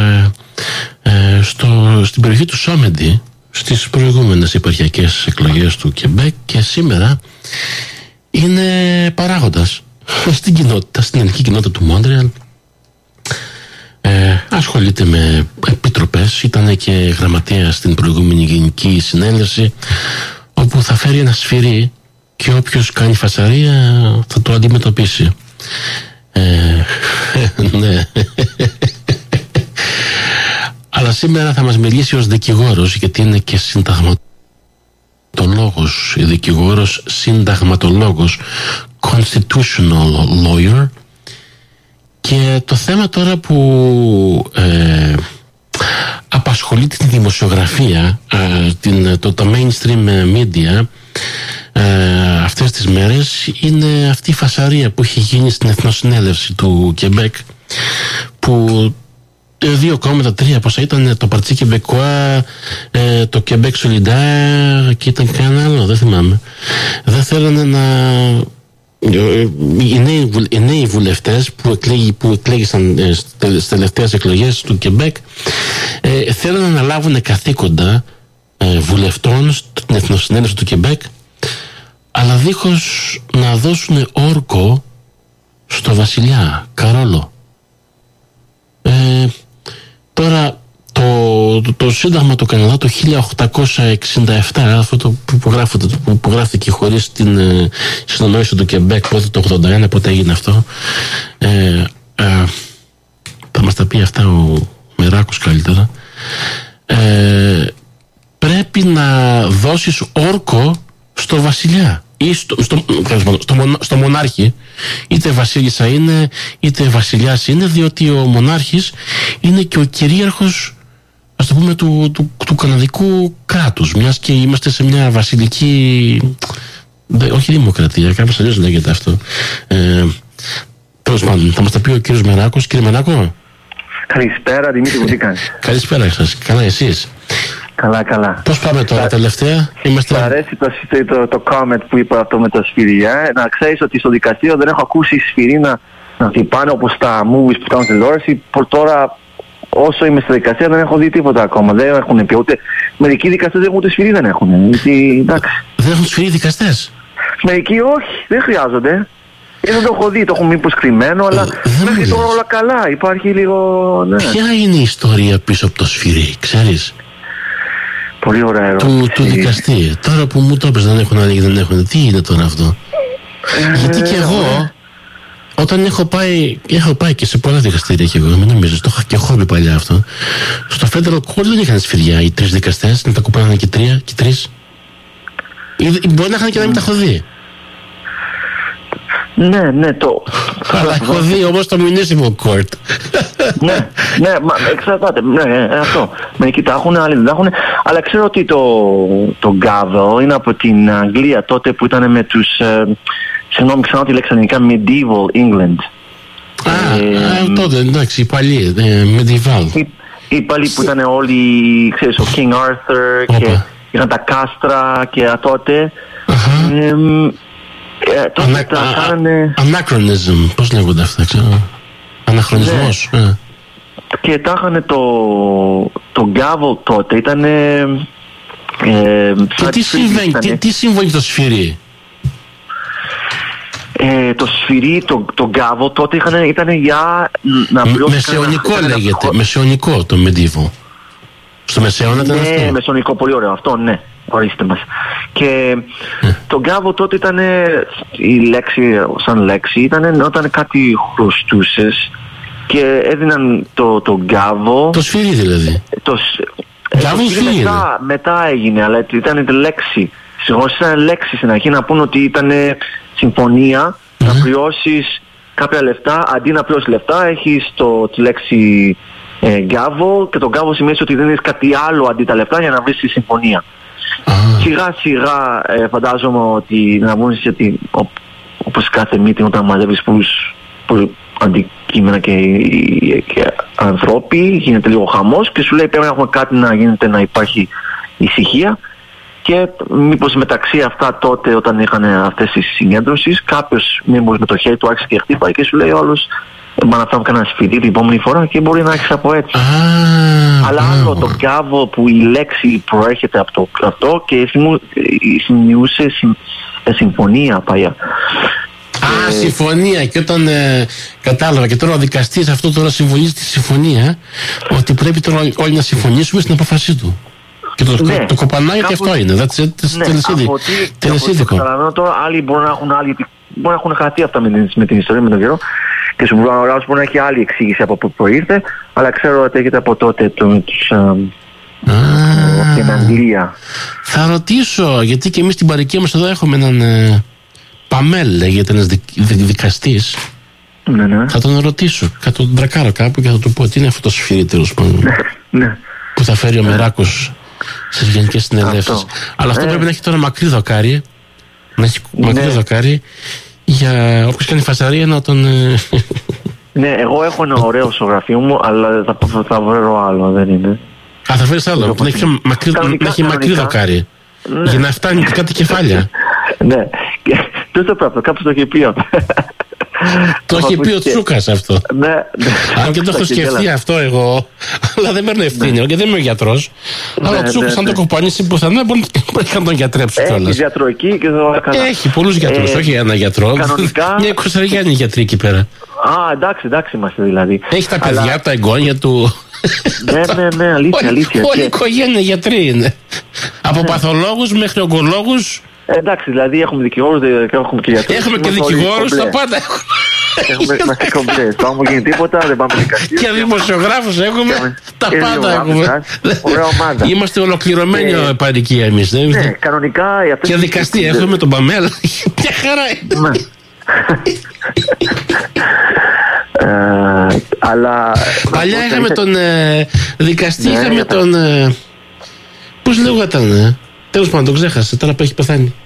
στην περιοχή του Σόμεντι στις προηγούμενες επαρχιακές εκλογές του Κεμπέκ, και σήμερα είναι παράγοντας στην κοινότητα, στην ελληνική κοινότητα του Μόντρεαλ. Ασχολείται με επιτροπές, ήταν και γραμματέας στην προηγούμενη Γενική Συνέλευση, όπου θα φέρει ένα σφυρί και όποιος κάνει φασαρία θα το αντιμετωπίσει. Ναι. Αλλά σήμερα θα μας μιλήσει ως δικηγόρος, γιατί είναι και συνταγματολόγος, δικηγόρος συνταγματολόγος, constitutional lawyer. Και το θέμα τώρα που απασχολεί την δημοσιογραφία, το mainstream media αυτές τις μέρες, είναι αυτή η φασαρία που έχει γίνει στην Εθνοσυνέλευση του Κεμπέκ, που 2,3 πόσα ήταν το Parti Québécois, το Québec Solidaire και ήταν κανένα άλλο, δεν θυμάμαι. Δεν θέλανε να... Οι νέοι βουλευτές που εκλέγησαν στις τελευταίες εκλογές του Κεμπέκ θέλουν να λάβουν καθήκοντα βουλευτών στην Εθνοσυνέλευση του Κεμπέκ, αλλά δίχως να δώσουν όρκο στο βασιλιά Καρόλο. Τώρα το Σύνταγμα του Καναδά το 1867, αυτό το που γράφτηκε χωρίς την συνεννόηση του Κεμπέκ, πότε το 81, πότε έγινε αυτό, θα μας τα πει αυτά ο Μεράκος καλύτερα. Πρέπει να δώσεις όρκο στο βασιλιά ή στο μονάρχη, είτε βασίλισσα είναι είτε βασιλιάς είναι, διότι ο μονάρχης είναι και ο κυρίαρχος, ας το πούμε, του καναδικού κράτους, μιας και είμαστε σε μια βασιλική, όχι δημοκρατία, κάπως αλλιώς λέγεται αυτό. Τέλος πάντων, θα μας τα πει ο κύριος Μεράκος. Κύριε Μεράκο. Καλησπέρα, Δημήτρη, μου τι κάνεις? Καλησπέρα σας, καλά εσείς? Καλά. Πώς πάμε τώρα τελευταία? Μου αρέσει το comment που είπα αυτό με το σφυρί. Να ξέρεις ότι στο δικαστήριο δεν έχω ακούσει σφυρί να χτυπάνε όπως τα movies που κάνουν τηλεόραση. Τώρα, όσο είμαι στα δικαστήρια, δεν έχω δει τίποτα ακόμα. Δεν έχουν πει ούτε. Μερικοί δικαστές δεν έχουν ούτε σφυρί, δεν έχουν. Δεν έχουν σφυρί δικαστές? Μερικοί όχι, δεν χρειάζονται. Δεν το έχω δει, το έχω μήπως κρυμμένο, αλλά μέχρι τώρα όλα καλά. Υπάρχει λίγο. Ναι. Ποια είναι η ιστορία πίσω από το σφυρί, ξέρεις? Πολύ ωραία ερώτηση. Του δικαστή. Τώρα που μου το είπες, δεν έχουν ανοίγει, δεν έχουν. Τι είναι τώρα αυτό? Γιατί και εγώ, όταν έχω πάει και σε πολλά δικαστήρια και εγώ, μην νομίζεις, το είχα και χόμπι παλιά αυτό. Στο Federal Court δεν είχαν σφυριά οι 3 δικαστές, να τα κουπάνανε και 3 και 3. Μπορεί να είχαν και να μην τα έχω δει. Ναι, αλλά έχω δει όμως το Municipal Court. Ναι, εξαρτάται. Ναι, αυτό. Μερικοί τα έχουν, άλλοι δεν τα έχουν. Αλλά ξέρω ότι το gavel είναι από την Αγγλία τότε που ήταν με τους. Συγγνώμη, ξανά τη λέξη αγγλικά, Medieval England. Τότε, εντάξει, οι παλιοί, Medieval. Οι παλιοί που ήταν όλοι, ξέρεις, ο King Arthur και είχαν τα κάστρα και τότε. Anachronism, πώς λέγονται αυτά, ξέρω. Αναχρονισμός. Και τα είχαν το gavel τότε, ήταν. Και τι συμβαίνει το σφυρί? Το σφυρί, το gavel τότε ήταν για να πληρώσει. Μεσαιωνικό λέγεται, μεσαιωνικό το medieval. Στο μεσαίωνα ήταν αυτό? Ναι, μεσαιωνικό, πολύ ωραίο αυτό, ναι. Ορίστε μας. Και το gavel τότε ήταν η λέξη, σαν λέξη, ήταν όταν κάτι χρωστούσες και έδιναν το gavel. Το σφυρί δηλαδή. Το σφυρί μετά έγινε, αλλά ήταν λέξη. Συγχωρείς, ήταν λέξη στην αρχή να πούνε ότι ήταν συμφωνία να πληρώσεις κάποια λεφτά. Αντί να πληρώσεις λεφτά, έχεις τη λέξη gavel, και το gavel σημαίνει ότι δεν έχεις κάτι άλλο αντί τα λεφτά για να βρεις τη συμφωνία. Σιγά σιγά φαντάζομαι ότι να βγουν, γιατί όπως κάθε meeting όταν μαζεύεις πολλούς αντικείμενα και ανθρώποι, γίνεται λίγο χαμός και σου λέει πρέπει να έχουμε κάτι να γίνεται, να υπάρχει ησυχία. Και μήπως μεταξύ αυτά τότε όταν είχαν αυτές τις συγκέντρωσεις, κάποιος μήπως με το χέρι του άρχισε και χτύπαει και σου λέει ο άλλος μα να φάμε κανένα σφυρί την επόμενη φορά, και μπορεί να έχεις από έτσι. Αλλά άλλο το gavel που η λέξη προέρχεται από το αυτό και σημειούσε συμφωνία παλιά. Συμφωνία. Και όταν κατάλαβα, και τώρα ο δικαστής αυτό τώρα συμβολίζει τη συμφωνία, ότι πρέπει τώρα όλοι να συμφωνήσουμε στην απόφασή του. Και το κοπανάει και αυτό είναι. Τελεσίδικο. Καταλαβαίνω τώρα, άλλοι μπορεί να έχουν χαθεί αυτά με την ιστορία, με τον καιρό, και σου μπορεί να έχει άλλη εξήγηση από πού προήρθε, αλλά ξέρω ότι έχετε από τότε την Αγγλία. Θα ρωτήσω, γιατί και εμείς στην παροικία μας εδώ έχουμε έναν Παμέλ, λέγεται, ένας δικαστής. Ναι. Θα τον ρωτήσω, θα τον μπρακάρω κάπου και θα του πω τι είναι αυτό το σφυρί, τέλος πάντων, που θα φέρει ο Μεράκος στις γενικές συνελεύσεις. Αλλά αυτό πρέπει να έχει τώρα μακρύ δοκάρι. Να έχει μακρύ δοκάρι για όποιος κάνει φασαρία να τον. Ναι, εγώ έχω ένα ωραίο στο γραφείο μου, αλλά θα βρω άλλο, δεν είναι. Θα φέρεις άλλο, να έχει μακρύ δοκάρι. Για να φτάνει κάτι κεφάλια. Ναι, δεν το πρέπει, κάποιος το έχει πει. Το έχει πει ο Τσούκας αυτό. Ναι. Αν και το έχω σκεφτεί αυτό εγώ, αλλά δεν παίρνω ευθύνη, γιατί δεν είμαι ο γιατρός. Αλλά ο Τσούκας, αν το κοπανίσει πουθενά, μπορεί να τον γιατρέψει κιόλας. Έχει γιατρό εκεί και το έκανα. Έχει πολλούς γιατρούς, όχι ένα γιατρό. Κανονικά. Μια 20 είναι γιατροί εκεί πέρα. Α, εντάξει είμαστε δηλαδή. Έχει τα παιδιά, τα εγγόνια του. Ναι, αλήθεια. Όλη η οικογένεια γιατροί είναι. Από παθολόγους μέχρι ογκολόγους. Εντάξει, δηλαδή έχουμε δικηγόρους και έχουμε και γιατρούς. Έχουμε και δικηγόρους, τα πάντα έχουμε. Είμαστε κομπλές. Δεν μου γίνει τίποτα, δεν πάμε δικαστήριο. Και δημοσιογράφους έχουμε, τα πάντα έχουμε. Ωραία ομάδα. Είμαστε ολοκληρωμένοι επαρικία εμείς. Ναι, κανονικά. Και δικαστή έχουμε τον Παμέλα. Μια χαρά είναι. Αλλά παλιά είχαμε τον δικαστή, είχαμε τον. Πώς λέγονταν, τέλος πάντων, τον ξέχασα τώρα που έχει πεθάνει.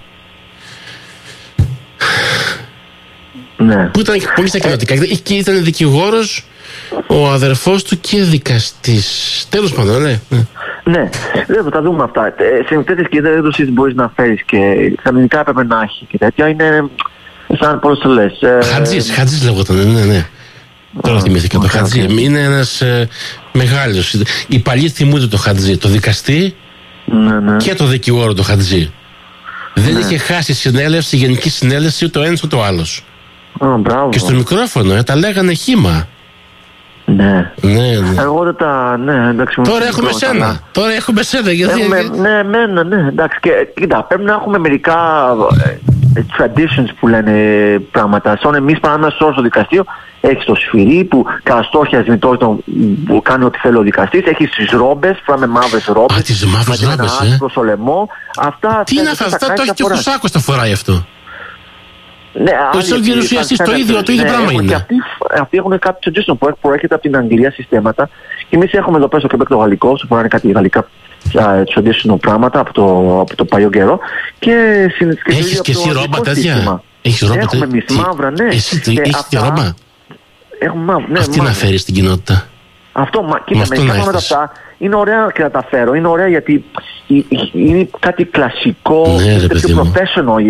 Ναι. Που ήταν πολύ στα κοινοτικά και ήταν δικηγόρος, ο αδερφός του και δικαστής. Τέλος πάντων, ναι. Ναι, θα τα δούμε αυτά. Σε τέτοιες κινητές μπορείς να φέρεις και κανονικά έπρεπε να έχει και τέτοια. Είναι σαν πώς το λες. Χατζής λέγονταν, ναι. Τώρα θυμήθηκα το Χατζή. Είναι ένας μεγάλος. Οι παλιοί θυμούνται το Χατζή, το δικαστή και το δικηγόρο το Χατζή. Δεν είχε χάσει συνέλευση, γενική συνέλευση ούτε ο ένας ούτε ο άλλος. Και στο μικρόφωνο τα λέγανε χύμα. Ναι. Εγώ δεν τα. Ναι, εντάξει. Τώρα έχουμε σένα. Γιατί. Ναι, εντάξει. Και κοίτα, πρέπει να έχουμε μερικά traditions που λένε πράγματα. Σαν εμείς παράδειγμα στο δικαστήριο, έχεις το σφυρί που καστόχιαζε που κάνει ό,τι θέλει ο δικαστής. Έχεις τις ρόμπες, φοράμε μαύρες ρόμπες. Α, τις μαύρες ρόμπες, άσπρο στο λαιμό. Τι είναι αυτά, το έχει και ο Χρυσάκος τα φοράει αυτό. Ναι, ο γερουσιαστής το ίδιο πράγμα είναι. Και αυτοί έχουν κάποιο tradition που προέρχεται από την Αγγλία συστήματα. Και εμείς έχουμε εδώ πέρα στο Quebec το γαλλικό, που φοράνε κάτι γαλλικά traditional πράγματα από το παλιό καιρό. Έχεις και εσύ ρόμπα τέτοια? Έχουμε εμείς μαύρα, ναι. Εσύ έχεις και ρόμπα? Έχουμε μαύρα, ναι. Αυτή να φέρεις στην κοινότητα. Αυτό, κοίτα, μερικά πράγματα αυτά είναι ωραία και να τα φέρω. Είναι ωραία γιατί είναι κάτι κλασικό, είναι πιο professional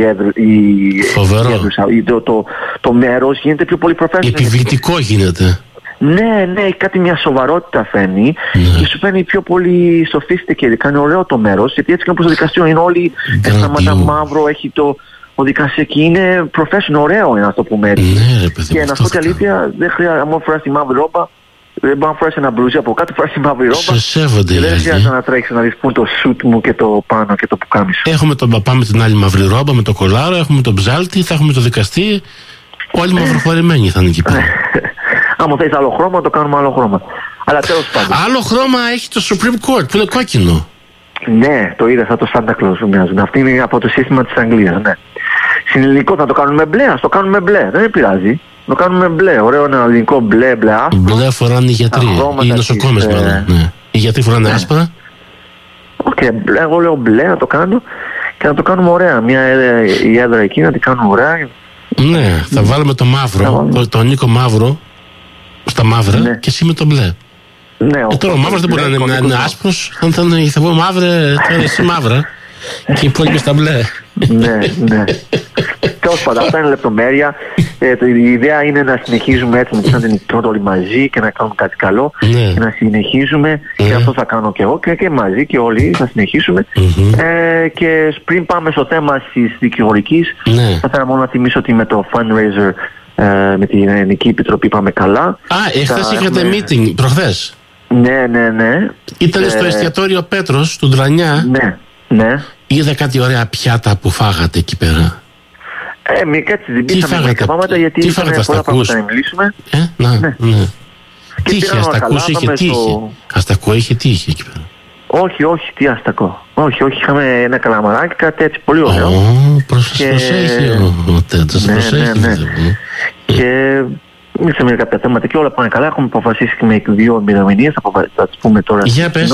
το μέρος, γίνεται πιο πολύ professional. Επιβλητικό γίνεται. Ναι, κάτι μια σοβαρότητα φαίνει και σου φαίνει πιο πολύ sophisticated, κάνει ωραίο το μέρος, γιατί έτσι και όπως το δικαστήριο είναι όλοι σταματά μαύρο, έχει ο δικαστής εκεί είναι professional, ωραίο είναι να το πούμε έτσι. Και να πω την αλήθεια, δεν χρειάζεται, αν φοράς τη μαύρη ρόμπα, δεν μπορεί να φοράσει ένα μπλουζί από κάτω, φοράσει τη μαύρη ρόμπα. Και δεν χρειάζεται να τρέξει να δεις πού είναι το σουτ μου και το πάνω και το πουκάμισο. Έχουμε τον παπά με την άλλη μαύρη ρόμπα, με το κολάρο, έχουμε τον ψάλτη, θα έχουμε το δικαστή. Όλοι μαυροφορεμένοι θα είναι εκεί πέρα. Άμα θες άλλο χρώμα, το κάνουμε άλλο χρώμα. Αλλά τέλος πάντων. Άλλο χρώμα έχει το Supreme Court που είναι κόκκινο. Ναι, το είδα, σαν το Santa Claus που μοιάζουν. Αυτή είναι από το σύστημα της Αγγλίας, ναι. Συνελληνικό θα το κάνουμε μπλε, ας το κάνουμε μπλε, δεν πειράζει. Το κάνουμε μπλε, ωραίο ένα ελληνικό μπλε άσπρο. Μπλε φοράνε οι γιατροί, οι νοσοκόμες μάλλον. Οι γιατροί φοράνε άσπρα. Εγώ λέω μπλε να το κάνω και να το κάνουμε ωραία. Η έδρα εκεί να την κάνουμε ωραία. Ναι, θα βάλουμε το μαύρο, τον Νίκο Μαύρο στα μαύρα και εσύ με το μπλε. Τώρα ο μαύρος δεν μπορεί να είναι άσπρος. Αν θα πω μαύρε, τώρα εσύ μαύρα και οι υπόλοιποι στα μπλε. Ναι. Τέλος πάντων, αυτά είναι λεπτομέρεια. Η ιδέα είναι να συνεχίζουμε έτσι με την νυχτώνα όλοι μαζί και να κάνουμε κάτι καλό. Και να συνεχίζουμε και αυτό θα κάνω και εγώ και μαζί και όλοι θα συνεχίσουμε. Και πριν πάμε στο θέμα της δικηγορικής, θα ήθελα μόνο να θυμίσω ότι με το fundraiser με την Ελληνική Επιτροπή πάμε καλά. Εχθές είχατε meeting προχθές? Ναι. Ήταν στο εστιατόριο Πέτρος του Ντρανιά. Ναι. Είδα κάτι ωραία πιάτα που φάγατε εκεί πέρα. Κάτι δεν πήσαμε μερικά πράγματα γιατί ήταν πολλά πράγματα να μιλήσουμε. Ναι. Τι είχε, αστακούς είχε, τι είχε? Αστακό είχε, τι είχε εκεί πέρα? Όχι, τι αστακό. Όχι, είχαμε ένα καλαμαράκι, κάτι έτσι πολύ ωραίο. Προσέχει ο Τέτος, προσέχει. Και μιλήσαμε για κάποια θέματα και όλα πάνε καλά. Έχουμε αποφασίσει και με 2 ημερομηνίες, θα τις πούμε τώρα. Για πες.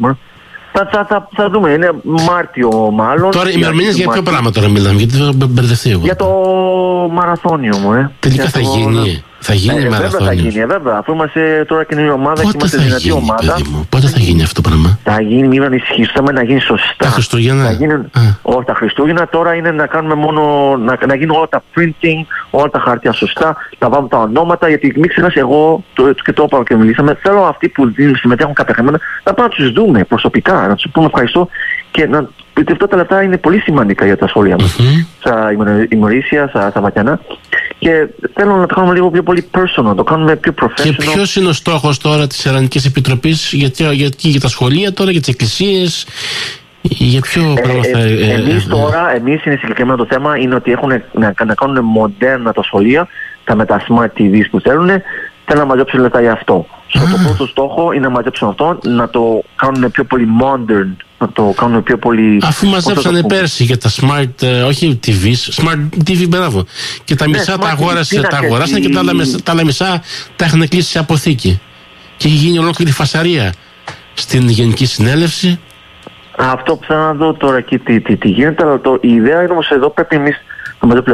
Θα δούμε, είναι Μάρτιο μάλλον. Τώρα οι ημερομηνίες για ποιο πράγμα τώρα μιλάμε, γιατί θα μπερδευτεί εγώ. Για το μαραθώνιο μου, Τελικά θα γίνει? Θα γίνει μαραθώνιος. Θα γίνει, βέβαια. Αφού είμαστε τώρα καινούργια ομάδα και είμαστε δυνατή ομάδα. Πότε θα γίνει αυτό το πράγμα? Θα γίνει, μην ανησυχήσουμε, να γίνει σωστά. Τα Χριστούγεννα. Όχι, τα Χριστούγεννα τώρα είναι να κάνουμε μόνο. Να γίνουν όλα τα printing, όλα τα χαρτιά σωστά, να βάλουμε τα ονόματα. Γιατί μην ξεχάσει, εγώ και το είπα και μιλήσαμε. Θέλω αυτοί που συμμετέχουν κάποια χρήματα να πάμε να του δούμε προσωπικά, να του πούμε ευχαριστώ και να. Γιατί αυτά τα λεπτά είναι πολύ σημαντικά για τα σχόλια μας. Στα ημερήσια, στα Βατιανά. Και θέλω να το κάνουμε λίγο πιο πολύ personal, να το κάνουμε πιο professional. Και ποιος είναι ο στόχος τώρα της Ιρλανδικής Επιτροπής για τα σχολεία τώρα, για τις εκκλησίες, για ποιο πράγμα θα... Εμείς είναι συγκεκριμένο το θέμα, είναι ότι έχουν να κάνουν μοντέρνα τα σχολεία, με τα smart TVs που θέλουν να μαζέψουν λεφτά για αυτό. Το πρώτο στόχο είναι να μαζέψουν αυτό, να το κάνουν πιο πολύ modern, να το κάνουν πιο πολύ... Αφού μαζέψανε πέρσι για τα smart, όχι TVs, smart TV, μπράβο. Και τα μισά τα αγοράσανε και τα άλλα μισά τα έχουν κλείσει σε αποθήκη. Και έχει γίνει ολόκληρη φασαρία στην Γενική Συνέλευση. Αυτό που θέλω να δω τώρα εκεί τι γίνεται, αλλά η ιδέα είναι όμως εδώ πρέπει εμείς να μαζέψουμε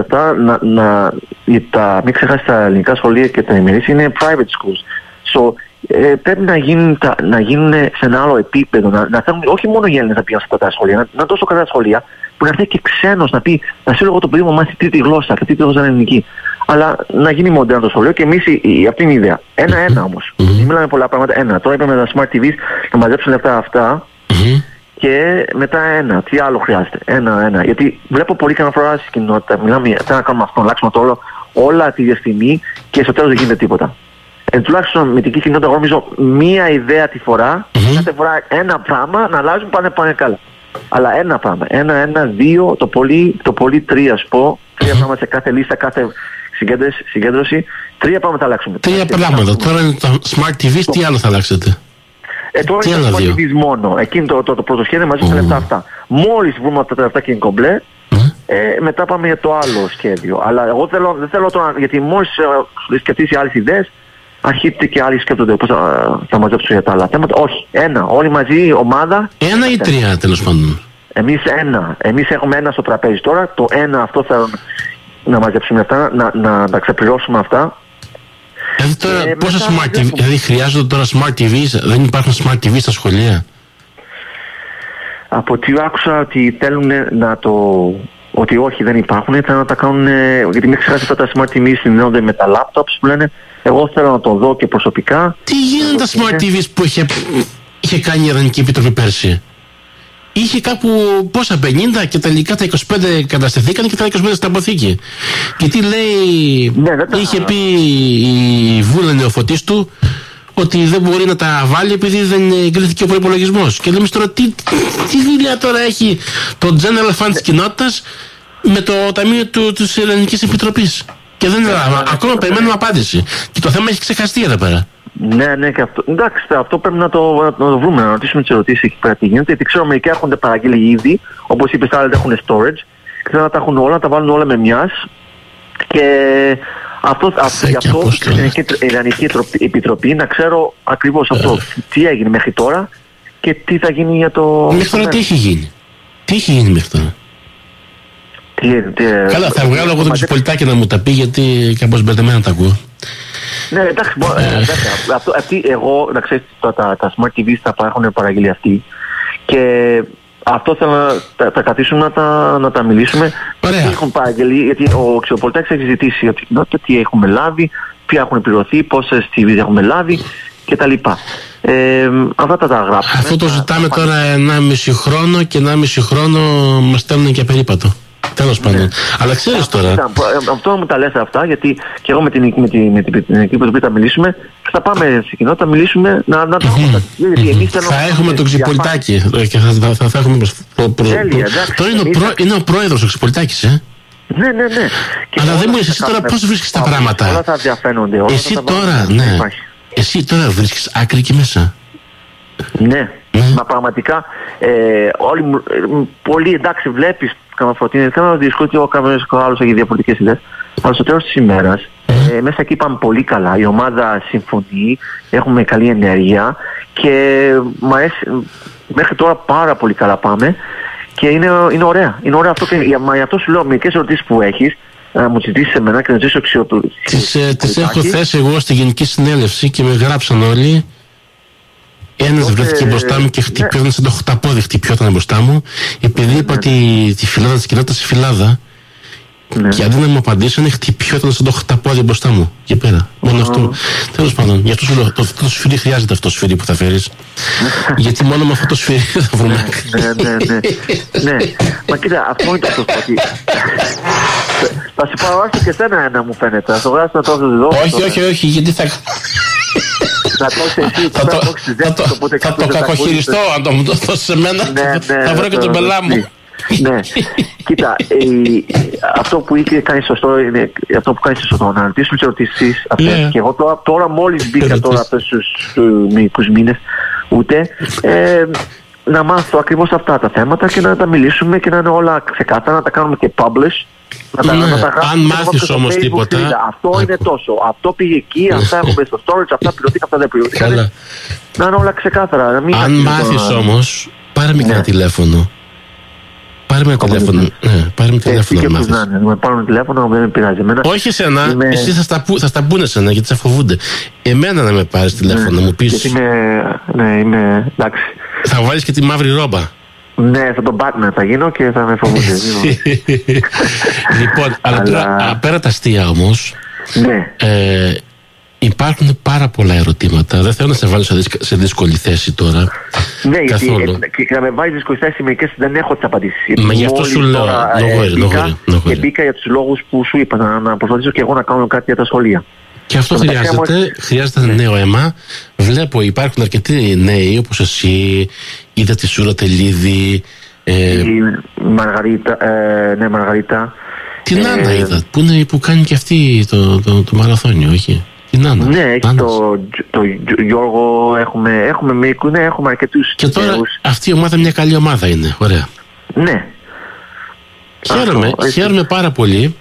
λεφτά, μην ξεχάσει τα ελληνικά σχολεία και τα ημερήσια είναι private schools. So, πρέπει να γίνουν σε ένα άλλο επίπεδο, να θέλουν όχι μόνο οι Έλληνες να πηγαίνουν σε αυτά τα σχολεία, να τόσο καλά σχολεία που να έρθει και ξένος να πει να σου λέω το παιδί μου μάθει τρίτη γλώσσα και τρίτη γλώσσα είναι ελληνική. Αλλά να γίνει μοντέρνο το σχολείο και εμείς αυτή είναι η ιδέα. Ένα όμως. Μιλάμε πολλά πράγματα. Τώρα είπαμε τα smart TVs να μαζέψουν λεφτά αυτά. Και μετά τι άλλο χρειάζεται. Ένα. Γιατί βλέπω πολύ καμιά φορά στην κοινότητα, μιλάμε, θέλω να κάνουμε αυτό, να αλλάξουμε το όλο, όλα τη ίδια στιγμή και στο τέλος δεν γίνεται τίποτα. Τουλάχιστον με την κοινότητα, εγώ νομίζω μία ιδέα τη φορά, κάθε φορά ένα πράγμα να αλλάζουν πάνε καλά. Αλλά ένα πράγμα. Ένα, δύο, το πολύ τρία, ας πω. Τρία πράγματα σε κάθε λίστα, κάθε συγκέντρωση. Τρία πράγματα θα αλλάξουμε. Τρία πράγματα. Τώρα είναι τα smart TVs, τι άλλο θα αλλάξετε? Τώρα είναι το smart TVs μόνο. Εκείνο το πρώτο σχέδιο μαζί στα λεφτά αυτά. Μόλις βρούμε αυτά τα λεφτά και είναι κομπλέ, μετά πάμε για το άλλο σχέδιο. Αλλά εγώ δεν θέλω τώρα, γιατί μόλις σκεφτείς άλλες ιδέες, αρχίζεται και άλλοι σκέφτονται πώς θα μαζέψουν για τα άλλα θέματα. Όχι, ένα. Όλοι μαζί, ομάδα. Ένα ή τρία τέλος πάντων? Εμείς ένα. Εμείς έχουμε ένα στο τραπέζι τώρα. Το ένα αυτό θέλω να μαζέψουμε αυτά, να ξεπληρώσουμε αυτά. Δηλαδή τώρα πόσα smart TV, δηλαδή χρειάζονται τώρα smart TVs, δεν υπάρχουν smart TV στα σχολεία? Από τι άκουσα ότι θέλουν ότι όχι δεν υπάρχουν, θέλουν να τα κάνουν, γιατί μην ξεχάσει αυτά τα smart TVs συνδέονται με τα laptops που λένε, εγώ θέλω να το δω και προσωπικά. Τι γίνανε τα smart TVs που είχε κάνει η Ιρλανδική Επιτροπή πέρσι? Είχε κάπου πόσα 50 και τελικά τα 25 καταστηθήκαν και τα 25 στα αποθήκη. Γιατί λέει, είχε πει η Βούλα Νεοφωτής του ότι δεν μπορεί να τα βάλει επειδή δεν εγκρίθηκε ο προϋπολογισμός. Και λέμε τώρα τι δουλειά τώρα έχει το General Fund της κοινότητας με το Ταμείο της Ελληνικής Επιτροπής. Και δεν ακόμα περιμένουμε απάντηση. Και το θέμα έχει ξεχαστεί εδώ πέρα. Ναι, και αυτό. Εντάξει, αυτό πρέπει να το βρούμε, να ρωτήσουμε τις ερωτήσεις εκεί πέρα τι γίνεται. Γιατί ξέρω μερικοί έχουν παραγγείλει ήδη, όπως είπες, άλλοι έχουν storage. Και θέλουν να τα έχουν όλα, να τα βάλουν όλα με μιας. Και γι' αυτό η Ιρλανδική Επιτροπή να ξέρω ακριβώς αυτό. Τι έγινε μέχρι τώρα και τι θα γίνει για το. Μέχρι τώρα τι έχει γίνει? Τι έχει γίνει μέχρι τώρα? Καλά, θα βγάλω εγώ το ξυπολιτάκι να μου τα πει, γιατί κάπως μπερδεμένα τα ακούω. Ναι, εντάξει, εγώ να ξέρεις τα smart TVs θα έχουν παραγγείλει αυτοί και αυτό θέλω να τα καθίσουμε να τα μιλήσουμε. Τι έχουν παραγγείλει, γιατί ο Ξυπολιτάκης έχει ζητήσει από την κοινότητα τι έχουμε λάβει, ποια έχουν πληρωθεί, πόσες TVs έχουμε λάβει κτλ. Αυτά τα γράψουμε. Αυτό το ζητάμε τώρα 1,5 χρόνο και 1,5 χρόνο μας στέλνουν και απερίπατο. Τέλος πάντων. Αλλά ξέρεις τώρα. Αυτό μου τα λες αυτά, γιατί και εγώ με την Επιτροπή θα μιλήσουμε και θα πάμε στην κοινότητα, θα μιλήσουμε να τα έχουμε. Θα έχουμε το Ξυπολιτάκι και θα έχουμε τώρα είναι ο πρόεδρος ο Ξυπολιτάκης, Ναι. Αλλά δεν μου λες, εσύ τώρα πώς βρίσκεις τα πράγματα? Όλα θα διαφαίνονται. Εσύ τώρα βρίσκεις άκρη εκεί μέσα? Ναι. Μα πραγματικά πολύ εντάξει βλέπεις κανένα δισκούτιο, ο καμένος άλλος έχει διαφορετικές ιδέες, αλλά στο τέλος της ημέρας μέσα εκεί πάμε πολύ καλά, η ομάδα συμφωνεί, έχουμε καλή ενέργεια και μου αρέσει, μέχρι τώρα πάρα πολύ καλά πάμε και είναι ωραία αυτό και αυτό σου λέω, μερικές ερωτήσεις που έχεις να μου ζητήσεις εμένα και να ζήσω αξιοπρεπή. Τις έχω θέσει εγώ στη Γενική Συνέλευση και με γράψαν όλοι. Ένας βρέθηκε μπροστά μου και χτυπιόταν σαν το χταπόδι, χτυπιόταν μπροστά μου, επειδή είπα ότι τη φυλάδα της κοινότητας η φυλάδα. Και αντί να μου απαντήσανε, χτυπιόταν σαν το χταπόδι μπροστά μου. Και πέρα. Μόνο αυτό. Τέλος πάντων, για αυτό το σφυρί χρειάζεται αυτό το σφυρί που θα φέρεις. Γιατί μόνο με αυτό το σφυρί θα βρούμε. Ναι. Μα κοίτα, αυτό είναι το σωστό. Θα σε παραγράψω και εσένα να μου φαίνεται. Θα το γράψω να το δω. Όχι, γιατί θα. Θα το κακοχειριστώ αν το μου το δώσεις σε μένα. Θα βρω και τον πελά μου. Ναι, κοίτα, αυτό που κάνει σωστό είναι αυτό που κάνει σωστό. Να ρωτήσουμε τις ερωτήσεις αυτές. Και εγώ τώρα μόλις μπήκα τώρα αυτές τους μερικούς μήνες, να μάθω ακριβώς αυτά τα θέματα και να τα μιλήσουμε και να είναι όλα ξεκάθαρα, να τα κάνουμε και publish. Αν μάθεις όμως τίποτα. Αυτό είναι τόσο. Αυτό πήγε εκεί, αυτά έχουμε στο storage, αυτά πληρωθήκαν, αυτά δεν πληρωθήκαν. Να είναι όλα ξεκάθαρα. Αν μάθεις όμως, πάρε με ένα τηλέφωνο. Πάρε με τηλέφωνο. Πάρε με τηλέφωνο να μάθεις. Με πάρουν τηλέφωνο, δεν με πειράζει. Όχι εσένα, εσύ θα στα πούνε εσένα γιατί σε φοβούνται. Εμένα να με πάρεις τηλέφωνο, να μου πεις. Γιατί είμαι εντάξει. Θα βάλεις και τη μαύρη ρόμπα. Ναι, θα τον Batman θα γίνω και θα με φοβούνται. Λοιπόν, αλλά τώρα πέρα τα αστεία όμως, υπάρχουν πάρα πολλά ερωτήματα. Δεν θέλω να σε βάλω σε δύσκολη θέση τώρα. Ναι, γιατί να με βάλεις δύσκολη θέση, μερικές δεν έχω τις απαντήσεις. Μα γι' αυτό σου λέω. Και μπήκα για τους λόγους που σου είπα, να προσπαθήσω και εγώ να κάνω κάτι για τα σχολεία. Και αυτό χρειάζεται νέο αίμα. Βλέπω υπάρχουν αρκετοί νέοι όπως εσύ, είδα τη Σούρα Τελίδη, Μαργαρίτα. Την Άννα είδα, που κάνει και αυτή το μαραθώνιο, όχι? Την Άννα. Ναι, έχει το Γιώργο, έχουμε αρκετούς. Και τώρα αυτή η ομάδα μια καλή ομάδα είναι, ωραία. Ναι. Χαίρομαι πάρα πολύ.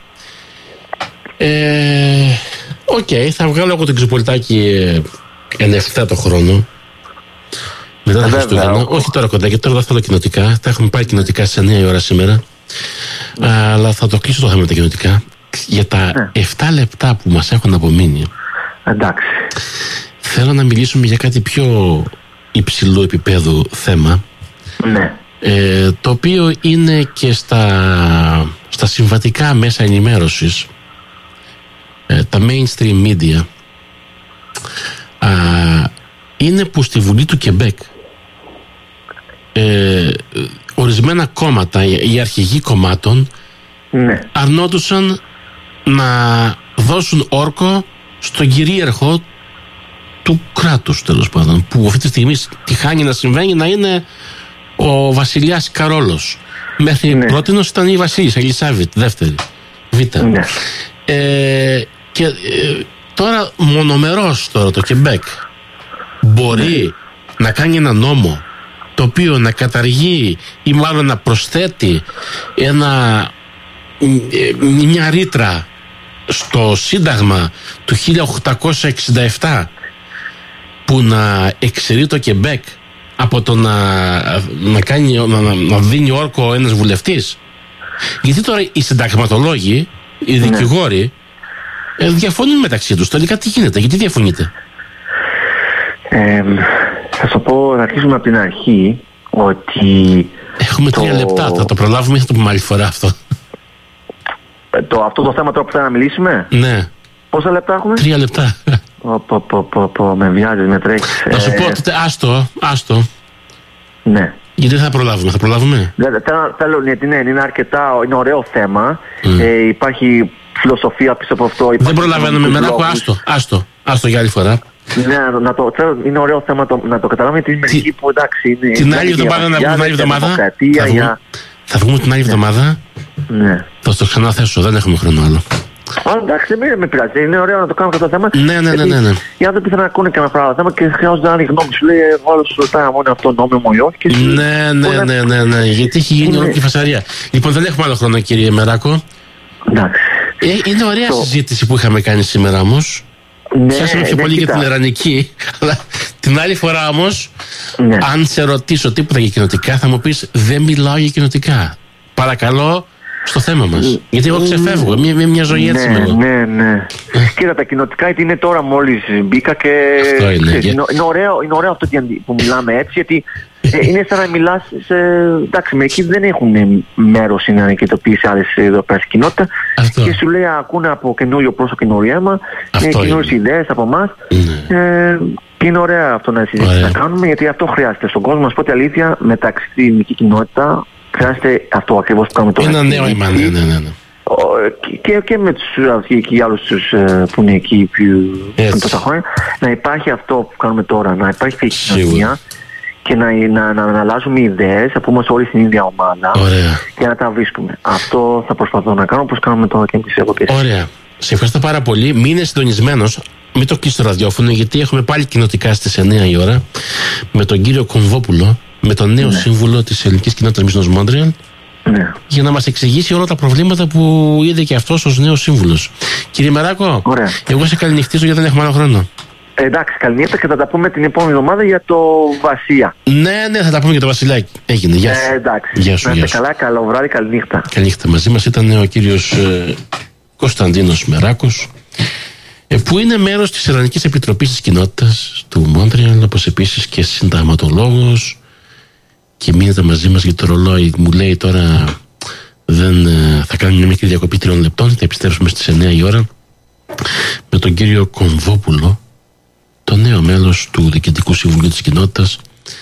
Θα βγάλω εγώ το Ξυπολιτάκι εν ευθέτω χρόνο. Μετά τα Χριστούγεννα. Όχι τώρα κοντά, γιατί τώρα δεν θέλω κοινοτικά. Θα έχουμε πάει κοινοτικά στις 9 η ώρα σήμερα. Αλλά θα το κλείσω το θέμα με τα κοινοτικά. Για τα 7 λεπτά που μας έχουν απομείνει. Εντάξει. Θέλω να μιλήσουμε για κάτι πιο υψηλού επίπεδου θέμα. Ναι. Το οποίο είναι και στα συμβατικά μέσα ενημέρωσης. Τα mainstream media. Είναι που στη Βουλή του Κεμπέκ ορισμένα κόμματα, οι αρχηγοί κομμάτων, αρνόντουσαν να δώσουν όρκο στον κυρίαρχο του κράτους, τέλος πάντων, που αυτή τη στιγμή τυχάνει να συμβαίνει να είναι ο βασιλιάς Καρόλος. Μέχρι πρότινος ήταν η βασίλισσα Ελισάβετ δεύτερη, Β. Τώρα μονομερός το Κεμπέκ μπορεί να κάνει ένα νόμο το οποίο να καταργεί ή μάλλον να προσθέτει μια ρήτρα στο Σύνταγμα του 1867 που να εξαιρεί το Κεμπέκ από το να δίνει όρκο ένας βουλευτής. Γιατί τώρα οι συνταγματολόγοι, οι δικηγόροι διαφωνούν μεταξύ τους. Τελικά τι γίνεται, γιατί διαφωνείτε? Θα σου πω, να αρχίσουμε από την αρχή ότι... Έχουμε 3 λεπτά, θα το προλάβουμε ή θα το πούμε άλλη φορά αυτό? Αυτό το θέμα τώρα που θα να μιλήσουμε? Ναι. Πόσα λεπτά έχουμε? 3 λεπτά. Με βιάζεις, με τρέχεις. Να σου πω, άστο. Ναι. Γιατί δεν θα προλάβουμε? Θέλω, γιατί είναι αρκετά, είναι ωραίο θέμα. Υπάρχει φιλοσοφία πίσω από αυτό. Δεν προλαβαίνουμε, Μεράκο, άστο για άλλη φορά. Ναι, είναι ωραίο θέμα να το καταλάβουμε, γιατί είναι μερικοί που εντάξει είναι... Την άλλη εβδομάδα να βγούμε την άλλη εβδομάδα. Θα βγούμε την άλλη εβδομάδα. Ναι. Θα το ξαναθέσω, δεν έχουμε χρόνο άλλο. Εντάξει, δεν με πειράζει. Είναι ωραίο να το κάνουμε αυτό το θέμα. Ναι. Οι άνθρωποι θέλουν να ακούνε και ένα πράγμα θέμα και χρειάζονται άλλη γνώμη. Σου λέει, εγώ άλλο σου ρωτάει αν είναι αυτό νόμιμο ή όχι. Ναι. Γιατί έχει γίνει όλη η φασαρία. Λοιπόν, δεν έχουμε άλλο χρόνο, κύριε Μεράκο. Εντάξει. Είναι ωραία συζήτηση που είχαμε κάνει σήμερα όμως. Πιάσαμε πιο πολύ για την Ιρανική. Αλλά την άλλη φορά όμως, αν σε ρωτήσω τίποτα για κοινοτικά, θα μου πεις δεν μιλάω για κοινοτικά. Παρακαλώ, στο θέμα μας. Γιατί εγώ ξεφεύγω, μια ζωή έτσι με εγώ. Ναι. Κοίτα, τα κοινοτικά είναι τώρα μόλις μπήκα και είναι ωραίο αυτό που μιλάμε έτσι, γιατί είναι σαν να μιλάς εντάξει, μερικοί δεν έχουν μέρος στην ανακοινωτοποίηση άλλες ευρωπαϊκές κοινότητα και σου λέει ακούνε από καινούριο πρόσωπο καινούριο αίμα, καινούριες ιδέες από εμάς. Και είναι ωραία αυτό να συζητήσουμε, να κάνουμε, γιατί αυτό χρειάζεται στον κόσμο. Να σου πω την αλήθεια, μεταξύ τη ελληνική κοινότητα χρειάζεται αυτό ακριβώς που κάνουμε τώρα. Ένα νέο αίμα, ναι. Και με τους και άλλους που είναι εκεί πριν τόσα χρόνια, να υπάρχει αυτό που κάνουμε τώρα, να υπάρχει και η κοινωνία και να αλλάζουμε ιδέες, να πούμε όλοι στην ίδια ομάδα. Ωραία. Και να τα βρίσκουμε. Αυτό θα προσπαθώ να κάνω, όπως κάνουμε τώρα και εμείς εδώ πέρα. Ωραία. Σε ευχαριστώ πάρα πολύ. Μείνε συντονισμένος. Μην το κλείσει το ραδιόφωνο, γιατί έχουμε πάλι κοινοτικά στις 9 η ώρα με τον κύριο Κομβόπουλο, με τον νέο σύμβουλο της ελληνικής κοινότητας Μίσνος Μόντρεαλ, για να μας εξηγήσει όλα τα προβλήματα που είδε και αυτός ως νέος σύμβουλος. Κύριε Μεράκο, εγώ σε καληνυχτίζω γιατί δεν έχουμε άλλο χρόνο. Εντάξει, καληνύχτα και θα τα πούμε την επόμενη εβδομάδα για το Βασία. Ναι, θα τα πούμε για το Βασιλάκι. Έγινε, γεια σου. Εντάξει, γεια σου, να είστε καλά, καλό βράδυ, καληνύχτα. Καληνύχτα. Μαζί μας ήταν ο κύριος Κωνσταντίνος Μεράκος, που είναι μέρος της Ιρλανδικής Επιτροπής της Κοινότητας του Μόντρεαλ, όπως επίσης και συνταγματολόγος, και μείνετε μαζί μας για το ρολόι. Μου λέει τώρα θα κάνουμε μια μικρή διακοπή 3 λεπτών, θα επιστρέψουμε στις 9 η ώρα με τον κύριο Κομβόπουλο, το νέο μέλος του Διοικητικού Συμβουλίου της Κοινότητας,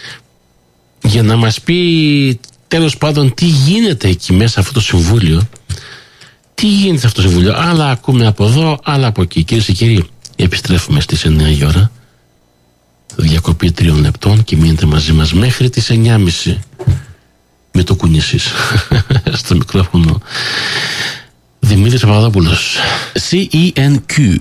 για να μας πει τέλος πάντων τι γίνεται εκεί μέσα αυτό το συμβούλιο. Τι γίνεται σε αυτό το συμβούλιο? Άλλα ακούμε από εδώ, άλλα από εκεί. Κυρίες και κύριοι, επιστρέφουμε στις 9 η ώρα. Διακοπή 3 λεπτών και μείνετε μαζί μας μέχρι τις 9.30. Με το κουνήσεις. Στο μικρόφωνο Δημήτρης Παπαδόπουλος. CINQ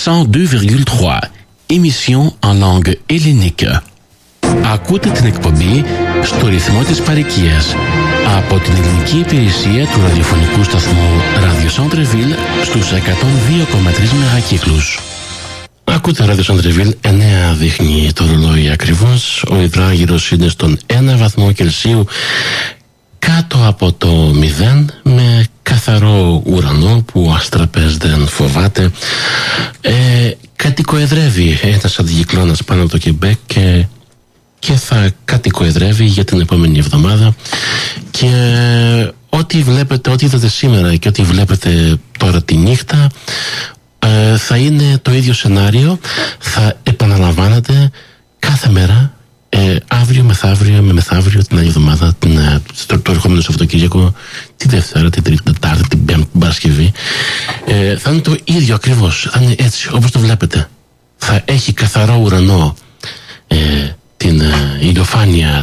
102,3 émission en langue hellénique. Ακούτε την εκπομπή στο ρυθμό της παροικίας από την ελληνική υπηρεσία του ραδιοφωνικού σταθμού Radio Centre-Ville στους 102,3 μεγακύκλους. Ακούτε Radio Centre-Ville, 9 δείχνει το ρολόι ακριβώς. Ο υδράγυρος είναι στον 1 βαθμό Κελσίου κάτω από το 0, με καθαρό ουρανό που αστραπές δεν φοβάται. Κατοικοεδρεύει ένας αντικυκλώνας πάνω από το Κεμπέκ και θα κατοικοεδρεύει για την επόμενη εβδομάδα, και ό,τι βλέπετε, ό,τι είδατε σήμερα και ό,τι βλέπετε τώρα τη νύχτα θα είναι το ίδιο σενάριο, θα επαναλαμβάνεται κάθε μέρα, αύριο, μεθαύριο, με μεθαύριο, την άλλη εβδομάδα, το ερχόμενο Σαββατοκύριακο, τη Δευτέρα, την Τρίτη, την Τετάρτη, την Πέμπτη, την Παρασκευή. Θα είναι το ίδιο ακριβώς, θα είναι έτσι όπως το βλέπετε. Θα έχει καθαρό ουρανό, την ηλιοφάνεια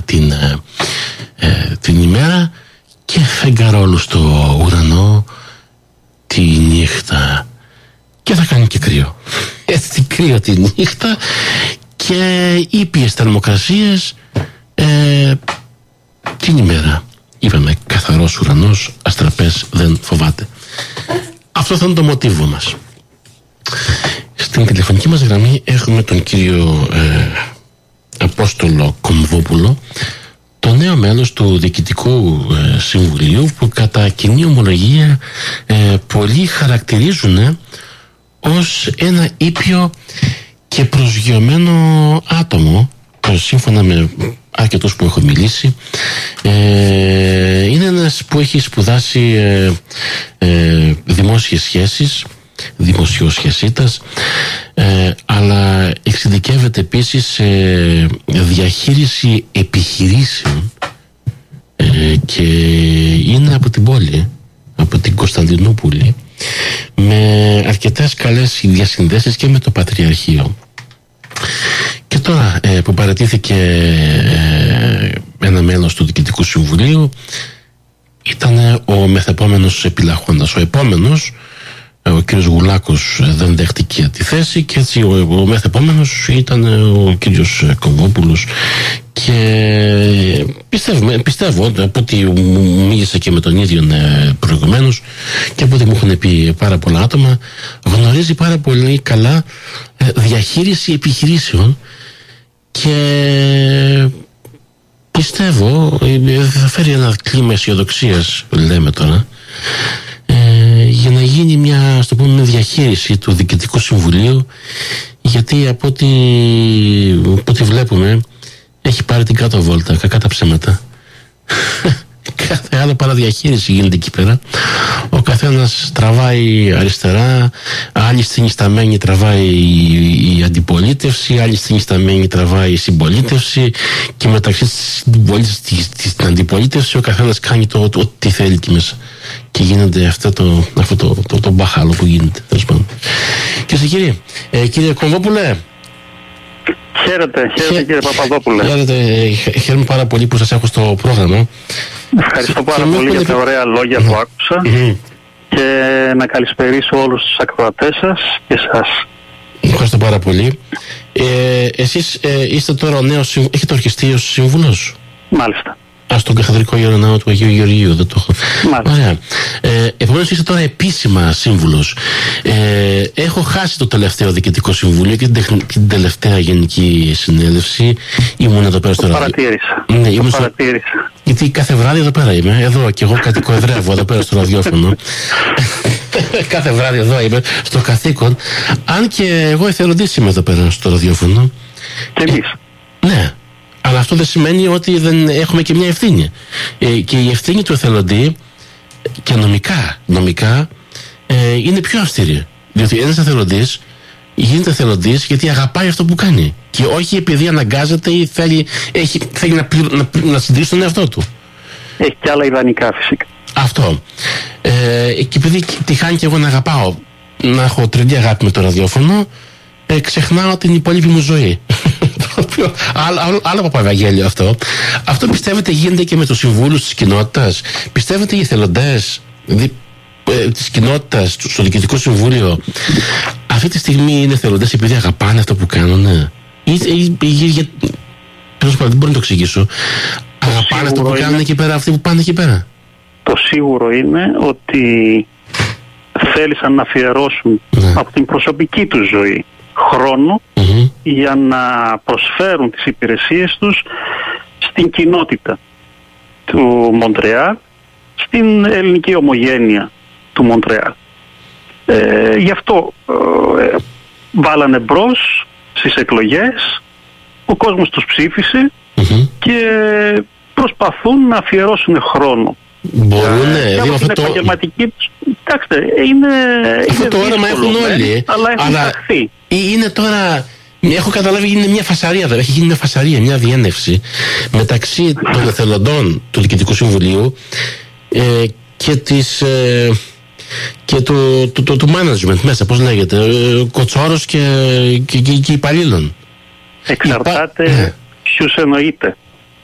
την ημέρα, και φεγγαρόλου στο ουρανό τη νύχτα, και θα κάνει και κρύο. Έτσι κρύο τη νύχτα και ήπιες θερμοκρασίες την ημέρα. Είπαμε καθαρός ουρανός, αστραπές δεν φοβάται. Αυτό θα είναι το μοτίβο μας. Στην τηλεφωνική μας γραμμή έχουμε τον κύριο Απόστολο Κομβόπουλο, το νέο μέλος του Διοικητικού Συμβουλίου, που κατά κοινή ομολογία πολλοί χαρακτηρίζουν ως ένα ήπιο και προσγειωμένο άτομο, σύμφωνα με αρκετούς που έχω μιλήσει. Είναι ένας που έχει σπουδάσει δημόσιες σχέσεις, δημοσιοσχεσίτας, αλλά εξειδικεύεται επίσης σε διαχείριση επιχειρήσεων, και είναι από την πόλη, από την Κωνσταντινούπολη, με αρκετές καλές διασυνδέσεις και με το Πατριαρχείο. Και τώρα που παραιτήθηκε ένα μέλος του Διοικητικού Συμβουλίου, ήταν ο μεθεπόμενος επιλαχόντας. Ο επόμενος, ο κύριος Γουλάκος, δεν δέχτηκε τη θέση, και έτσι ο μεθεπόμενος ήταν ο κύριος Κομβόπουλος. Και πιστεύω από ότι μίλησα και με τον ίδιο προηγουμένως, και από ότι μου έχουν πει πάρα πολλά άτομα, γνωρίζει πάρα πολύ καλά διαχείριση επιχειρήσεων, και πιστεύω θα φέρει ένα κλίμα αισιοδοξίας, λέμε τώρα, για να γίνει μια, ας το πούμε, διαχείριση του Διοικητικού Συμβουλίου, γιατί από ό,τι βλέπουμε έχει πάρει την κάτω βόλτα, κακά τα ψέματα. Κάθε άλλο παραδιαχείριση γίνεται εκεί πέρα. Ο καθένας τραβάει αριστερά, άλλη συνισταμένη τραβάει η αντιπολίτευση, άλλη συνισταμένη τραβάει η συμπολίτευση, και μεταξύ στην αντιπολίτευση ο καθένας κάνει ό,τι θέλει εκεί μέσα. Και γίνεται αυτό το μπάχαλο που γίνεται. Και σε κύριε Κομβόπουλε. Χαίρετε κύριε Παπαδόπουλε. Χαίρομαι πάρα πολύ που σας έχω στο πρόγραμμα. Ευχαριστώ πάρα πολύ για τα ωραία λόγια που άκουσα και να καλησπερίσω όλους τους ακροατές σας και εσάς. Ευχαριστώ πάρα πολύ. Εσείς είστε τώρα ο νέος, έχετε ορκιστεί ως σύμβουλος? Μάλιστα. Στον Καθεδρικό Ιερονάο του Αγίου Γεωργίου, δεν το έχω. Ωραία. Επομένως είστε τώρα επίσημα σύμβουλος. Έχω χάσει το τελευταίο Διοικητικό Συμβούλιο και την τελευταία Γενική Συνέλευση. Ήμουν εδώ πέρα στο ραδιόφωνο. Παρατήρησα. Γιατί κάθε βράδυ εδώ πέρα είμαι. Εδώ και εγώ κατοικοεδρεύω εδώ πέρα στο ραδιόφωνο. Κάθε βράδυ εδώ είμαι στο καθήκον. Αν και εγώ εθελοντής είμαι εδώ πέρα στο ραδιόφωνο. Και εμείς. Ναι. Αλλά αυτό δεν σημαίνει ότι δεν έχουμε και μια ευθύνη. Και η ευθύνη του εθελοντή και νομικά είναι πιο αυστηρή. Διότι ένας εθελοντής γίνεται εθελοντής γιατί αγαπάει αυτό που κάνει. Και όχι επειδή αναγκάζεται ή θέλει να συντηρήσει τον εαυτό του. Έχει και άλλα ιδανικά φυσικά. Αυτό. Και επειδή τυχάνει και εγώ να αγαπάω, να έχω τρελή αγάπη με το ραδιόφωνο, ξεχνάω την υπόλοιπη μου ζωή. Άλλο παπαγαγγέλιο αυτό. Αυτό πιστεύετε γίνεται και με τους συμβούλους της κοινότητας? Πιστεύετε οι εθελοντές της κοινότητας στο Διοικητικό Συμβούλιο αυτή τη στιγμή είναι εθελοντές επειδή αγαπάνε αυτό που κάνουν? Δεν μπορώ να το εξηγήσω. Αγαπάνε αυτό που κάνουν εκεί πέρα, αυτοί που πάνε εκεί πέρα? Το σίγουρο είναι ότι θέλησαν να αφιερώσουν από την προσωπική τους ζωή χρόνο για να προσφέρουν τις υπηρεσίες τους στην κοινότητα του Μοντρεάλ, στην ελληνική ομογένεια του Μοντρεάλ. Γι' αυτό βάλανε μπρος στις εκλογές, ο κόσμος τους ψήφισε και προσπαθούν να αφιερώσουν χρόνο. Μπορούνε, από την επαγγελματική τους. Κοιτάξτε, είναι αυτό το όραμα έχουν όλοι. Αλλά έχουν ταχθεί. Είναι τώρα, έχω καταλάβει, είναι μια φασαρία, έχει γίνει μια φασαρία, μια διένευση μεταξύ των εθελοντών του Διοικητικού Συμβουλίου και του management μέσα, πώς λέγεται, Κοτσόρος και υπαλλήλων. Εξαρτάται ποιους εννοείται.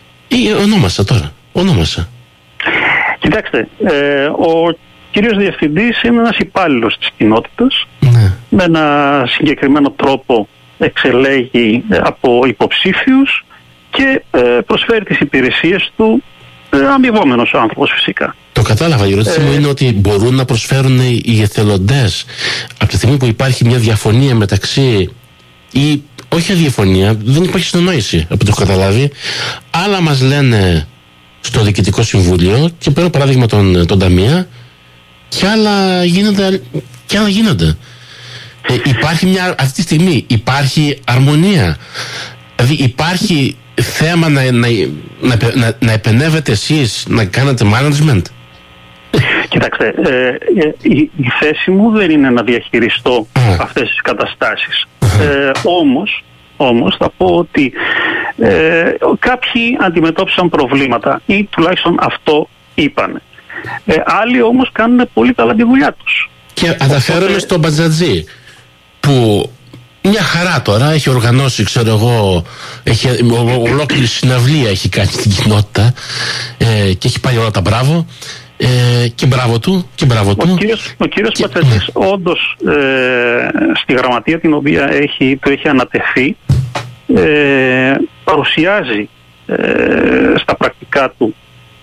Ονόμασα. Κοιτάξτε, ο κύριος Διευθυντής είναι ένας υπάλληλος της κοινότητας, με ένα συγκεκριμένο τρόπο εξελέγει από υποψήφιους και προσφέρει τις υπηρεσίες του, αμοιβόμενος άνθρωπος φυσικά. Το κατάλαβα. Η ερώτηση μου είναι ότι μπορούν να προσφέρουν οι εθελοντές από τη στιγμή που υπάρχει μια διαφωνία μεταξύ, ή όχι διαφωνία, δεν υπάρχει συνεννόηση από το έχω καταλάβει, άλλα μας λένε στο Διοικητικό Συμβούλιο και παίρνω παράδειγμα τον Ταμία, και άλλα γίνονται. Υπάρχει αυτή τη στιγμή υπάρχει αρμονία? Δηλαδή υπάρχει θέμα να επενεύετε εσείς, να κάνετε management? Κοιτάξτε, η θέση μου δεν είναι να διαχειριστώ αυτές τις καταστάσεις. Όμως θα πω ότι κάποιοι αντιμετώπισαν προβλήματα ή τουλάχιστον αυτό είπανε. Άλλοι όμως κάνουν πολύ καλά τη δουλειά τους. Και αναφέρομαι στον Μπατζατζή που μια χαρά τώρα έχει οργανώσει, ξέρω εγώ, ολόκληρη συναυλία έχει κάνει στην κοινότητα και έχει πάει όλα τα μπράβο. Και μπράβο του. Ο κύριος Μπατζατζής όντως στη γραμματεία την οποία του έχει ανατεθεί παρουσιάζει στα πρακτικά του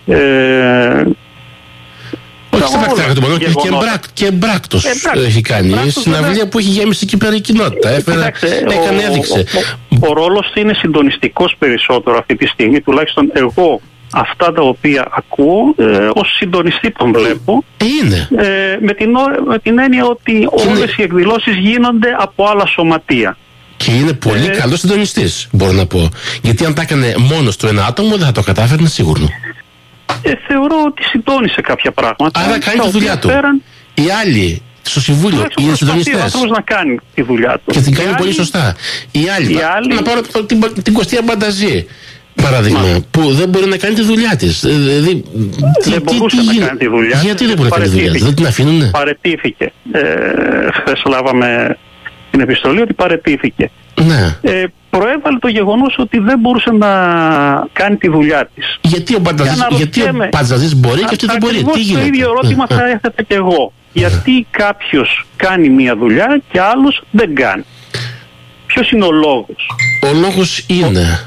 όχι στα πρακτικά του, μόνο και εμπράκτος έχει κάνει. Συναυλία που έχει γέμισει εκεί πέρα η κοινότητα. Έκανε, έδειξε. Ο ρόλος είναι συντονιστικός περισσότερο αυτή τη στιγμή, τουλάχιστον εγώ αυτά τα οποία ακούω ως συντονιστή τον βλέπω. Είναι. Με την έννοια ότι όλες οι εκδηλώσεις γίνονται από άλλα σωματεία. Και είναι πολύ καλός συντονιστής, μπορώ να πω. Γιατί αν τα έκανε μόνος του ένα άτομο δεν θα το κατάφερνε σίγουρο. Θεωρώ ότι συντόνισε κάποια πράγματα. Άρα κάνει τη δουλειά του. Οι άλλοι στο Συμβούλιο είναι συντονιστές. Να κάνει τη δουλειά του. Και την κάνει πολύ σωστά. Οι άλλοι. Να πάρω την Κωστία Μπανταζή, παράδειγμα, που δεν μπορεί να κάνει τη δουλειά της. Δεν μπορούσε να κάνει τη δουλειά της. Γιατί δεν μπορεί να κάνει τη δουλειά της, δεν την αφήνουνε? Παρετήθηκε. Χθες λάβαμε την επιστολή ότι παρετήθηκε. Ναι. Προέβαλε το γεγονός ότι δεν μπορούσε να κάνει τη δουλειά της. Γιατί ο Μπανταζής μπορεί και αυτή δεν μπορεί? Τι γίνεται? Το ίδιο ερώτημα θα έθετα και εγώ. Γιατί κάποιος κάνει μία δουλειά και άλλος δεν κάνει? Ποιος είναι ο λόγος? Ο λόγος είναι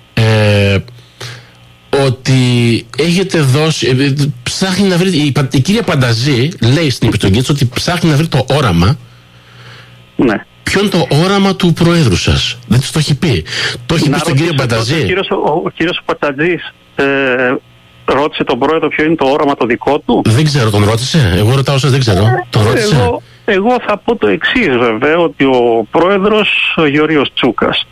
ότι έχετε δώσει, ψάχνει να βρει, η κυρία Πανταζή λέει στην επιστολή της ότι ψάχνει να βρει το όραμα. Ναι. Ποιο είναι το όραμα του Προέδρου σας? Δεν της το έχει πει? Το έχει πει στον κύριο Πανταζή? Ο κύριος Πανταζής ρώτησε τον Πρόεδρο ποιο είναι το όραμα το δικό του? Δεν ξέρω, τον ρώτησε? Εγώ ρωτάω σας, δεν ξέρω. Τον ρώτησε? Εγώ θα πω το εξής, βέβαια, ότι ο Πρόεδρος, ο Γεώργιος Τσούκας,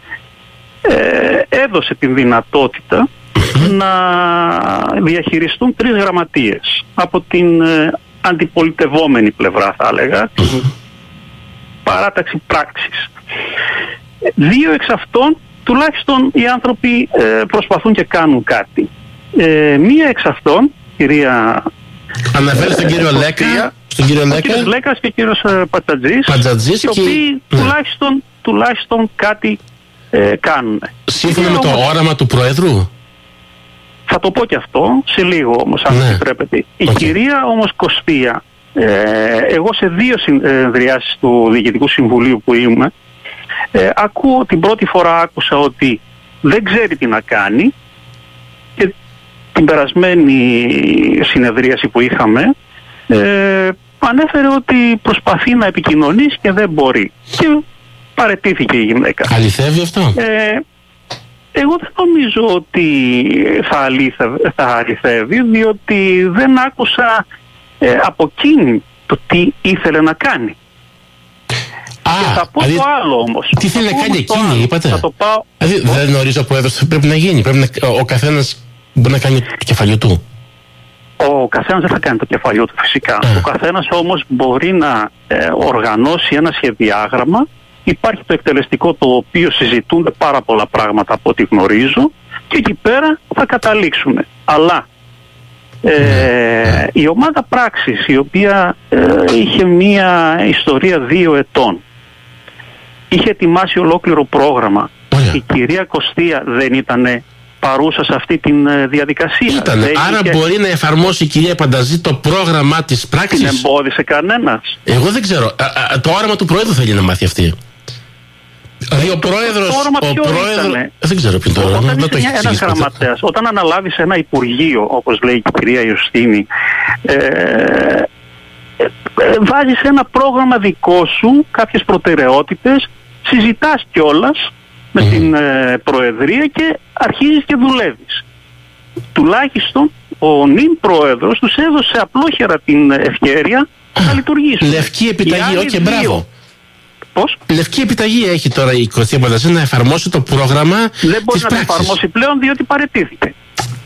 έδωσε την δυνατότητα να διαχειριστούν 3 γραμματείες από την αντιπολιτευόμενη πλευρά, θα έλεγα, την παράταξη πράξης. 2 εξ αυτών τουλάχιστον οι άνθρωποι προσπαθούν και κάνουν κάτι. Μία εξ αυτών, κυρία... Αναφέρει στον κύριο Λέκα, στον κύριο Λέκα. Ο κύριος Λέκας και ο κύριος Πατατζής, οι οποίοι τουλάχιστον κάτι κάνουν. Σύμφωνα με το όραμα του Προέδρου. Θα το πω και αυτό σε λίγο όμως, αν επιτρέπετε. Η κυρία όμως Κωστία, εγώ σε 2 συνεδριάσεις του Διοικητικού Συμβουλίου που είμαι, ακούω, την πρώτη φορά άκουσα ότι δεν ξέρει τι να κάνει, και την περασμένη συνεδρίαση που είχαμε ανέφερε ότι προσπαθεί να επικοινωνήσει και δεν μπορεί, και παραιτήθηκε η γυναίκα. Αληθεύει αυτό? Εγώ δεν νομίζω ότι θα αληθεύει, διότι δεν άκουσα από εκείνη το τι ήθελε να κάνει. Και θα πω το άλλο όμως. Τι θέλει να κάνει εκείνη, είπατε? Δηλαδή δεν γνωρίζω ο Πρόεδρος, πρέπει να γίνει. Ο καθένας μπορεί να κάνει το κεφαλιό του. Ο καθένας δεν θα κάνει το κεφαλιό του, φυσικά. Ο καθένας όμως μπορεί να οργανώσει ένα σχεδιάγραμμα. Υπάρχει το εκτελεστικό, το οποίο συζητούνται πάρα πολλά πράγματα από ό,τι γνωρίζω, και εκεί πέρα θα καταλήξουμε. Αλλά η ομάδα πράξης, η οποία είχε μία ιστορία 2 ετών, είχε ετοιμάσει ολόκληρο πρόγραμμα. Η κυρία Κωστία δεν ήταν παρούσα σε αυτή τη διαδικασία? Ήτανε. Άρα μπορεί να εφαρμόσει η κυρία Πανταζή το πρόγραμμά της πράξης? Την εμπόδισε κανένας? Εγώ δεν ξέρω. Το όραμα του Προέδρου θέλει να μάθει αυτή. Δηλαδή ο Πρόεδρος... Δεν ξέρω ποιο είναι το όραμα. Όταν είσαι ένας γραμματέας, όταν αναλάβεις ένα Υπουργείο, όπως λέει η κυρία Ιωστίνη, βάζεις ένα πρόγραμμα δικό σου, κάποιες προτεραιότητες, συζητάς κιόλας με την Προεδρία και αρχίζεις και δουλεύεις. Τουλάχιστον ο νυν Πρόεδρος τους έδωσε απλόχερα την ευκαιρία να λειτουργήσουν. Λευκή επιταγή, όχι, μπράβο. Πώς? Λευκή επιταγή έχει τώρα η Κωστία Πανταζή να εφαρμόσει το πρόγραμμα της πράξης. Δεν μπορεί να το εφαρμόσει πλέον, διότι παραιτήθηκε.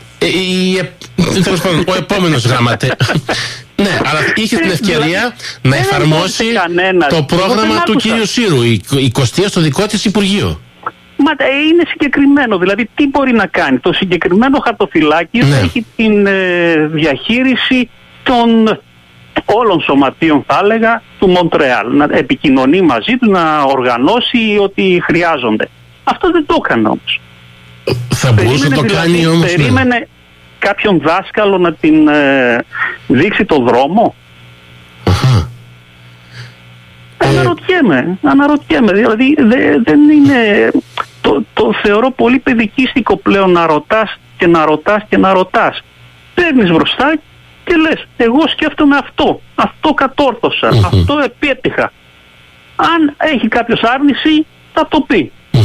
Ο επόμενος γραμματέας. Ναι, αλλά είχε την ευκαιρία να εφαρμόσει το πρόγραμμα του κύριου Σύρου, η Κωστία, στο δικό της Υπουργείο. Μα είναι συγκεκριμένο, δηλαδή τι μπορεί να κάνει? Το συγκεκριμένο χαρτοφυλάκιο έχει την διαχείριση των όλων σωματείων, θα έλεγα, του Μοντρεάλ. Να επικοινωνεί μαζί του, να οργανώσει ό,τι χρειάζονται. Αυτό δεν το έκανε όμως. Θα μπορούσε να το κάνει όμως. Περίμενε κάποιον δάσκαλο να την δείξει το δρόμο. Αναρωτιέμαι. Δηλαδή δεν είναι... Το θεωρώ πολύ παιδικίστικο πλέον να ρωτάς και να ρωτάς και να ρωτάς. Παίρνεις μπροστά και λες, εγώ σκέφτομαι αυτό κατόρθωσα, αυτό επέτυχα. Αν έχει κάποιος άρνηση θα το πει.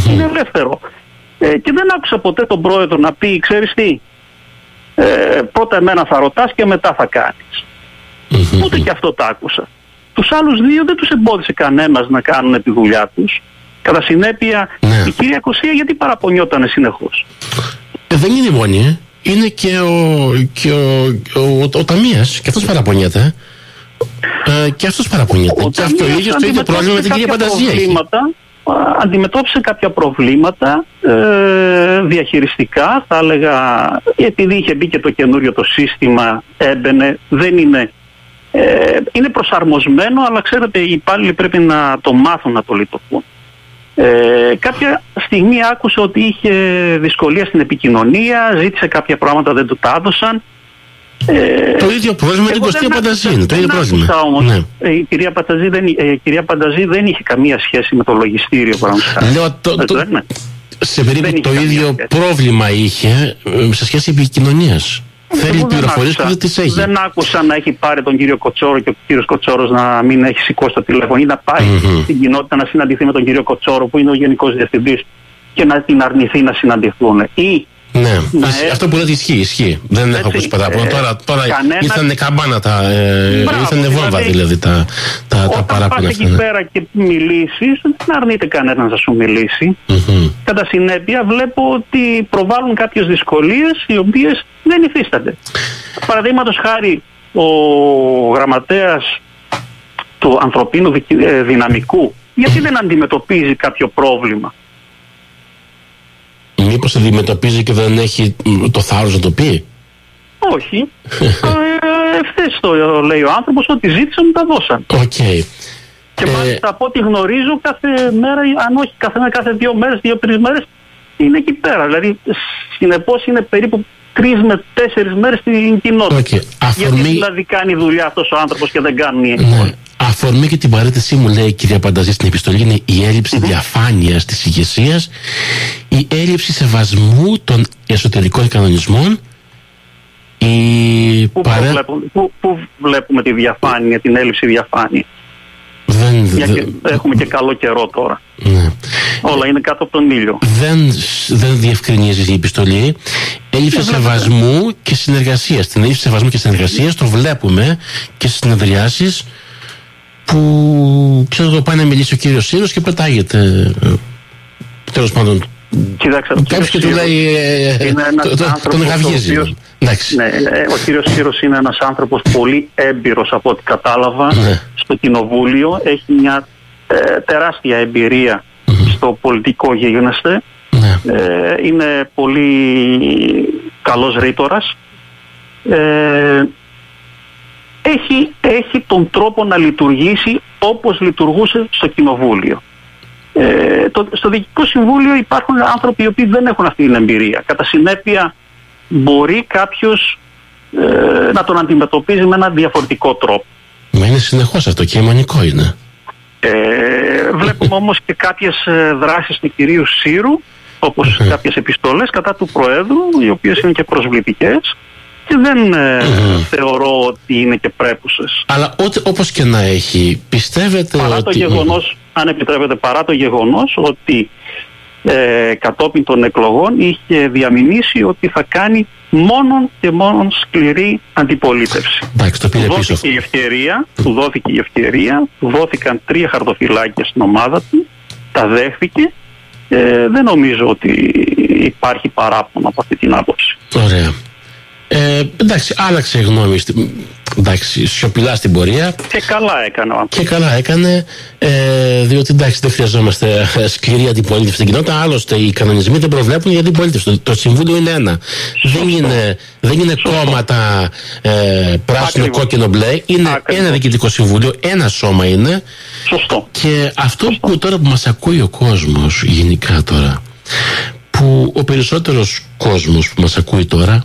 Είναι ελεύθερο. Και δεν άκουσα ποτέ τον πρόεδρο να πει, ξέρεις τι, πρώτα εμένα θα ρωτάς και μετά θα κάνεις. Ούτε και αυτό το άκουσα. Τους άλλους δύο δεν τους εμπόδισε κανένας να κάνουν τη δουλειά τους. Κατά συνέπεια, η κυρία Κωσία γιατί παραπονιότανε συνεχώς? Δεν είναι η μόνη. Είναι και ο Ταμίας. Και αυτός παραπονιέται. Και αυτός παραπονιέται. Και αυτό ο ίδιος το ίδιο πρόβλημα με την κυρία Πανταζή έχει. Αντιμετώπισε κάποια προβλήματα διαχειριστικά, θα έλεγα, επειδή είχε μπει και το καινούριο το σύστημα, έμπαινε, δεν είναι, είναι προσαρμοσμένο, αλλά ξέρετε οι υπάλληλοι πρέπει να το μάθουν να το λειτουργούν. Κάποια στιγμή άκουσε ότι είχε δυσκολία στην επικοινωνία, ζήτησε κάποια πράγματα, δεν του τα έδωσαν. Το ίδιο πρόβλημα με την Κωστία Πανταζή. Το ίδιο πρόβλημα. Όμως, η κυρία Πανταζή δεν είχε καμία σχέση με το λογιστήριο. Λέω, σε περίπου το ίδιο πρόβλημα είχε σε σχέση επικοινωνίας. Θέλει πληροφορίες που δεν τις έχει. Δεν άκουσα να έχει πάρει τον κύριο Κοτσόρο και ο κύριος Κοτσόρος να μην έχει σηκώσει το τηλέφωνο ή να πάει στην κοινότητα να συναντηθεί με τον κύριο Κοτσόρο που είναι ο Γενικός Διευθυντής και να την αρνηθεί να συναντηθούν. Ναι, αυτό που λέτε ισχύει. Δεν έχω ακούσει παράπονα. Τώρα ήρθανε καμπάνα, ήρθανε βόμβα δηλαδή τα παράπονα. Όταν πας εκεί πέρα και μιλήσεις, δεν αρνείται κανένα να σου μιλήσει. Κατά συνέπεια βλέπω ότι προβάλλουν κάποιες δυσκολίες οι οποίες δεν υφίστανται. Παραδείγματος χάρη, ο γραμματέας του ανθρωπίνου δυναμικού γιατί δεν αντιμετωπίζει κάποιο πρόβλημα? Μήπως αντιμετωπίζει και δεν έχει το θάρρος να το πει? Όχι. Ευθέως το λέει ο άνθρωπος ότι ζήτησαν τα δώσαν. Και μάλιστα από ό,τι γνωρίζω κάθε μέρα, αν όχι κάθε 2 μέρες, 2-3 μέρες είναι εκεί πέρα. Δηλαδή συνεπώς είναι περίπου 3 με 4 μέρες στην κοινότητα. Γιατί δηλαδή κάνει δουλειά αυτός ο άνθρωπος και δεν κάνουν οι υπόλοιποι? Αφορμή και την παρέτησή μου, λέει η κυρία Πανταζή στην επιστολή, είναι η έλλειψη διαφάνειας της ηγεσίας, η έλλειψη σεβασμού των εσωτερικών κανονισμών. Πού βλέπουμε τη διαφάνεια, την έλλειψη διαφάνεια? Έχουμε και καλό καιρό τώρα. Όλα είναι κάτω από τον ήλιο. Δεν διευκρινίζει η επιστολή. Έλλειψη σεβασμού και συνεργασίας. Την έλλειψη σεβασμού και συνεργασίας το βλέπουμε και στις συνεδριάσεις που ξέρω το πάει να μιλήσει ο κύριος Σύρος και πετάγεται. Τέλος πάντων. Κοιτάξτε, κάποιος και του λέει τον γαυγίζει. Ο κύριος Σύρος είναι ένας άνθρωπος πολύ έμπειρος από ό,τι κατάλαβα στο κοινοβούλιο. Έχει μια τεράστια εμπειρία στο πολιτικό γίγνεσθε. Είναι πολύ καλός ρήτορας. Έχει τον τρόπο να λειτουργήσει όπως λειτουργούσε στο κοινοβούλιο. Στο Διοικητικό Συμβούλιο υπάρχουν άνθρωποι οι οποίοι δεν έχουν αυτή την εμπειρία. Κατά συνέπεια μπορεί κάποιος να τον αντιμετωπίζει με έναν διαφορετικό τρόπο. Μα είναι συνεχώς αυτό και αιμονικό είναι. Βλέπουμε όμως και κάποιες δράσεις του κυρίου Σύρου, όπως κάποιες επιστολές κατά του Προέδρου, οι οποίες είναι και προσβλητικές και δεν θεωρώ ότι είναι και πρέπουσες. Αλλά όπως και να έχει, πιστεύετε παρά το γεγονός, αν επιτρέπετε, παρά το γεγονός ότι κατόπιν των εκλογών είχε διαμηνήσει ότι θα κάνει μόνον και μόνον σκληρή αντιπολίτευση. Του δόθηκε η ευκαιρία, του δόθηκαν 3 χαρτοφυλάκια στην ομάδα του, τα δέχθηκε. Δεν νομίζω ότι υπάρχει παράπονο από αυτή την άποψη. Ωραία. Εντάξει, άλλαξε γνώμη. Εντάξει, σιωπηλά στην πορεία. Και καλά έκανε. Και καλά έκανε, διότι εντάξει, δεν χρειαζόμαστε σκληρή αντιπολίτευση στην κοινότητα. Άλλωστε, οι κανονισμοί δεν προβλέπουν για αντιπολίτευση. Το Συμβούλιο είναι ένα. Δεν είναι κόμματα πράσινο, κόκκινο, μπλε. Είναι ένα διοικητικό συμβούλιο, ένα σώμα είναι. Σωστό. Και αυτό που τώρα που μας ακούει ο κόσμος, γενικά τώρα, που ο περισσότερος κόσμος που μας ακούει τώρα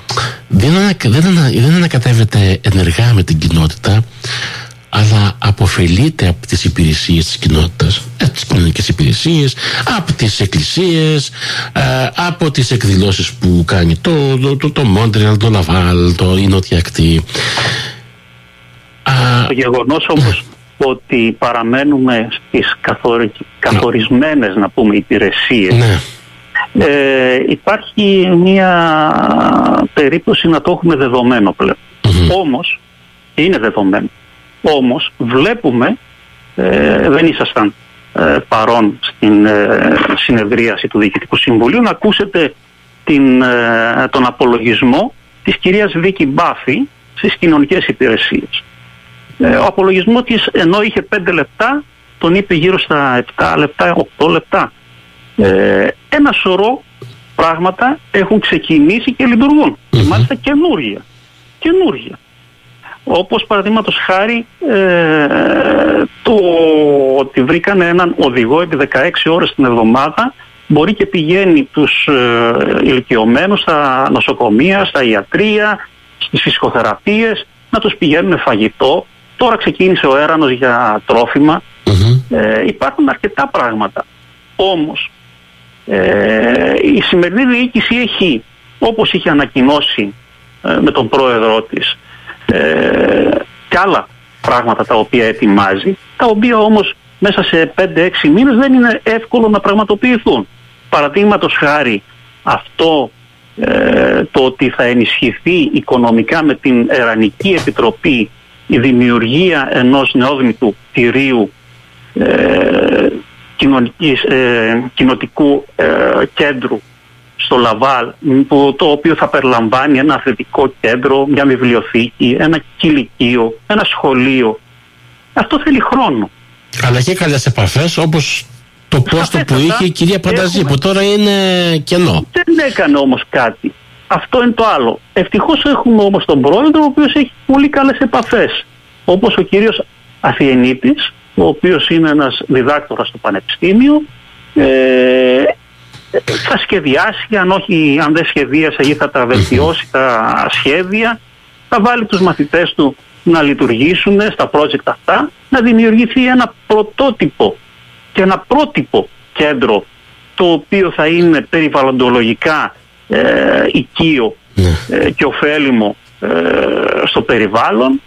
δεν ανακατεύεται ενεργά με την κοινότητα, αλλά αποφελείται από τις υπηρεσίες της κοινότητας, τις κοινωνικές υπηρεσίες, από τις εκκλησίες, από τις εκδηλώσεις που κάνει το Μόντρεαλ, το Λαβάλ, η Νότια Ακτή. Το γεγονός όμως ότι παραμένουμε στις καθορισμένες, να πούμε, υπηρεσίες. Ναι. Υπάρχει μια περίπτωση να το έχουμε δεδομένο πλέον. Όμως, είναι δεδομένο. Όμως βλέπουμε, δεν ήσασταν παρόν στην συνεδρίαση του Διοικητικού Συμβουλίου, να ακούσετε τον απολογισμό της κυρίας Βίκη Μπάφη στις κοινωνικές υπηρεσίες. Ο απολογισμός της, ενώ είχε 5 λεπτά, τον είπε γύρω στα 7 λεπτά, 8 λεπτά. Ένα σωρό πράγματα έχουν ξεκινήσει και λειτουργούν. Και μάλιστα καινούργια. Όπως παραδείγματος χάρη το ότι βρήκαν έναν οδηγό επί 16 ώρες την εβδομάδα, μπορεί και πηγαίνει τους ηλικιωμένους στα νοσοκομεία, στα ιατρεία, στις φυσικοθεραπείες, να τους πηγαίνουν φαγητό. Τώρα ξεκίνησε ο έρανος για τρόφιμα. Υπάρχουν αρκετά πράγματα. Όμως η σημερινή διοίκηση έχει, όπως είχε ανακοινώσει με τον πρόεδρό της, και άλλα πράγματα τα οποία ετοιμάζει, τα οποία όμως μέσα σε 5-6 μήνες δεν είναι εύκολο να πραγματοποιηθούν. Παραδείγματος χάρη αυτό, το ότι θα ενισχυθεί οικονομικά με την Ερανική Επιτροπή η δημιουργία ενός νεόδημητου κτηρίου κοινοτικού κέντρου στο Λαβάλ, το οποίο θα περιλαμβάνει ένα αθλητικό κέντρο, μια βιβλιοθήκη, ένα κηλικείο, ένα σχολείο. Αυτό θέλει χρόνο. Αλλά και καλές επαφές, όπως το πόστο που είχε η κυρία Πανταζή, που τώρα είναι κενό. Δεν έκανε όμως κάτι. Αυτό είναι το άλλο. Ευτυχώς έχουμε όμως τον πρόεδρο, ο οποίος έχει πολύ καλές επαφές. Όπως ο κύριος Αθιενίτης, ο οποίος είναι ένας διδάκτορας στο Πανεπιστήμιο, θα σχεδιάσει, αν δεν σχεδίασε ή θα τα βελτιώσει τα σχέδια, θα βάλει τους μαθητές του να λειτουργήσουν στα project αυτά, να δημιουργηθεί ένα πρωτότυπο και ένα πρότυπο κέντρο, το οποίο θα είναι περιβαλλοντολογικά οικείο και ωφέλιμο στο περιβάλλον.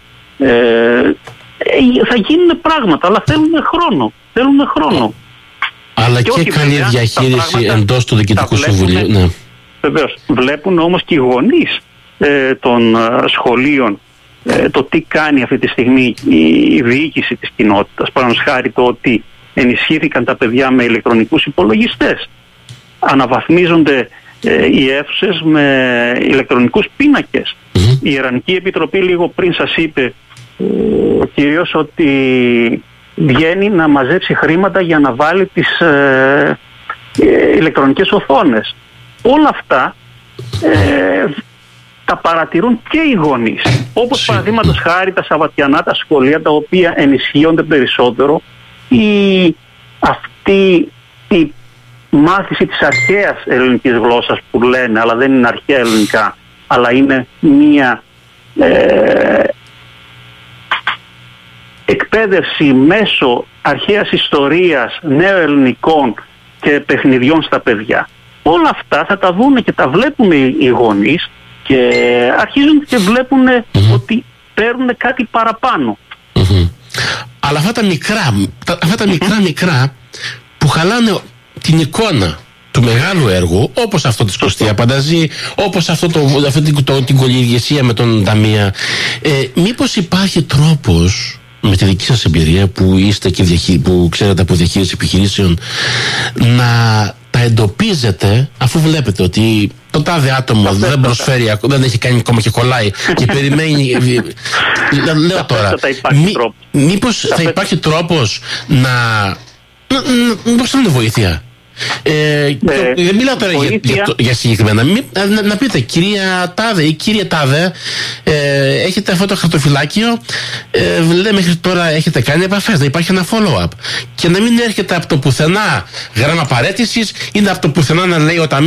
Θα γίνουν πράγματα, αλλά θέλουν χρόνο. Αλλά και καλή διαχείριση εντός του Διοικητικού Συμβουλίου. Ναι. Βεβαίως. Βλέπουν όμως και οι γονείς των σχολείων το τι κάνει αυτή τη στιγμή η διοίκηση της κοινότητας. Παραδείγματος χάρη το ότι ενισχύθηκαν τα παιδιά με ηλεκτρονικούς υπολογιστές. Αναβαθμίζονται οι αίθουσες με ηλεκτρονικούς πίνακες. Η Ιερανική Επιτροπή λίγο πριν σας είπε ο κύριος ότι βγαίνει να μαζέψει χρήματα για να βάλει τις ηλεκτρονικές οθόνες. Όλα αυτά τα παρατηρούν και οι γονείς. Όπως παραδείγματος χάρη τα Σαββατιανά, τα σχολεία, τα οποία ενισχύονται περισσότερο, αυτή η μάθηση της αρχαίας ελληνικής γλώσσας που λένε, αλλά δεν είναι αρχαία ελληνικά, αλλά είναι μία εκπαίδευση μέσω αρχαίας ιστορίας, νέοελληνικών και παιχνιδιών στα παιδιά. Όλα αυτά θα τα δουν και τα βλέπουν οι γονείς και αρχίζουν και βλέπουν ότι παίρνουν κάτι παραπάνω. Αλλά αυτά τα μικρά που χαλάνε την εικόνα του μεγάλου έργου, όπως αυτό της Κωστία Πανταζή, όπως την κολυργησία με τον Ταμία, μήπως υπάρχει τρόπος, με τη δική σας εμπειρία που είστε και που ξέρετε από διαχείριση επιχειρήσεων, να τα εντοπίζετε, αφού βλέπετε ότι το τάδε άτομο δεν προσφέρει, δεν έχει κάνει ακόμα και κολλάει και περιμένει. Λέω τώρα, μήπως θα υπάρχει τρόπος μήπως είναι βοήθεια. Δεν μιλάω τώρα για συγκεκριμένα. Να πείτε, κυρία Τάδε ή κύριε Τάδε, έχετε αυτό το χαρτοφυλάκιο, λέτε μέχρι τώρα έχετε κάνει επαφές, να υπάρχει ένα follow-up και να μην έρχεται από το πουθενά γράμμα παρέτησης ή από το πουθενά να λέει ο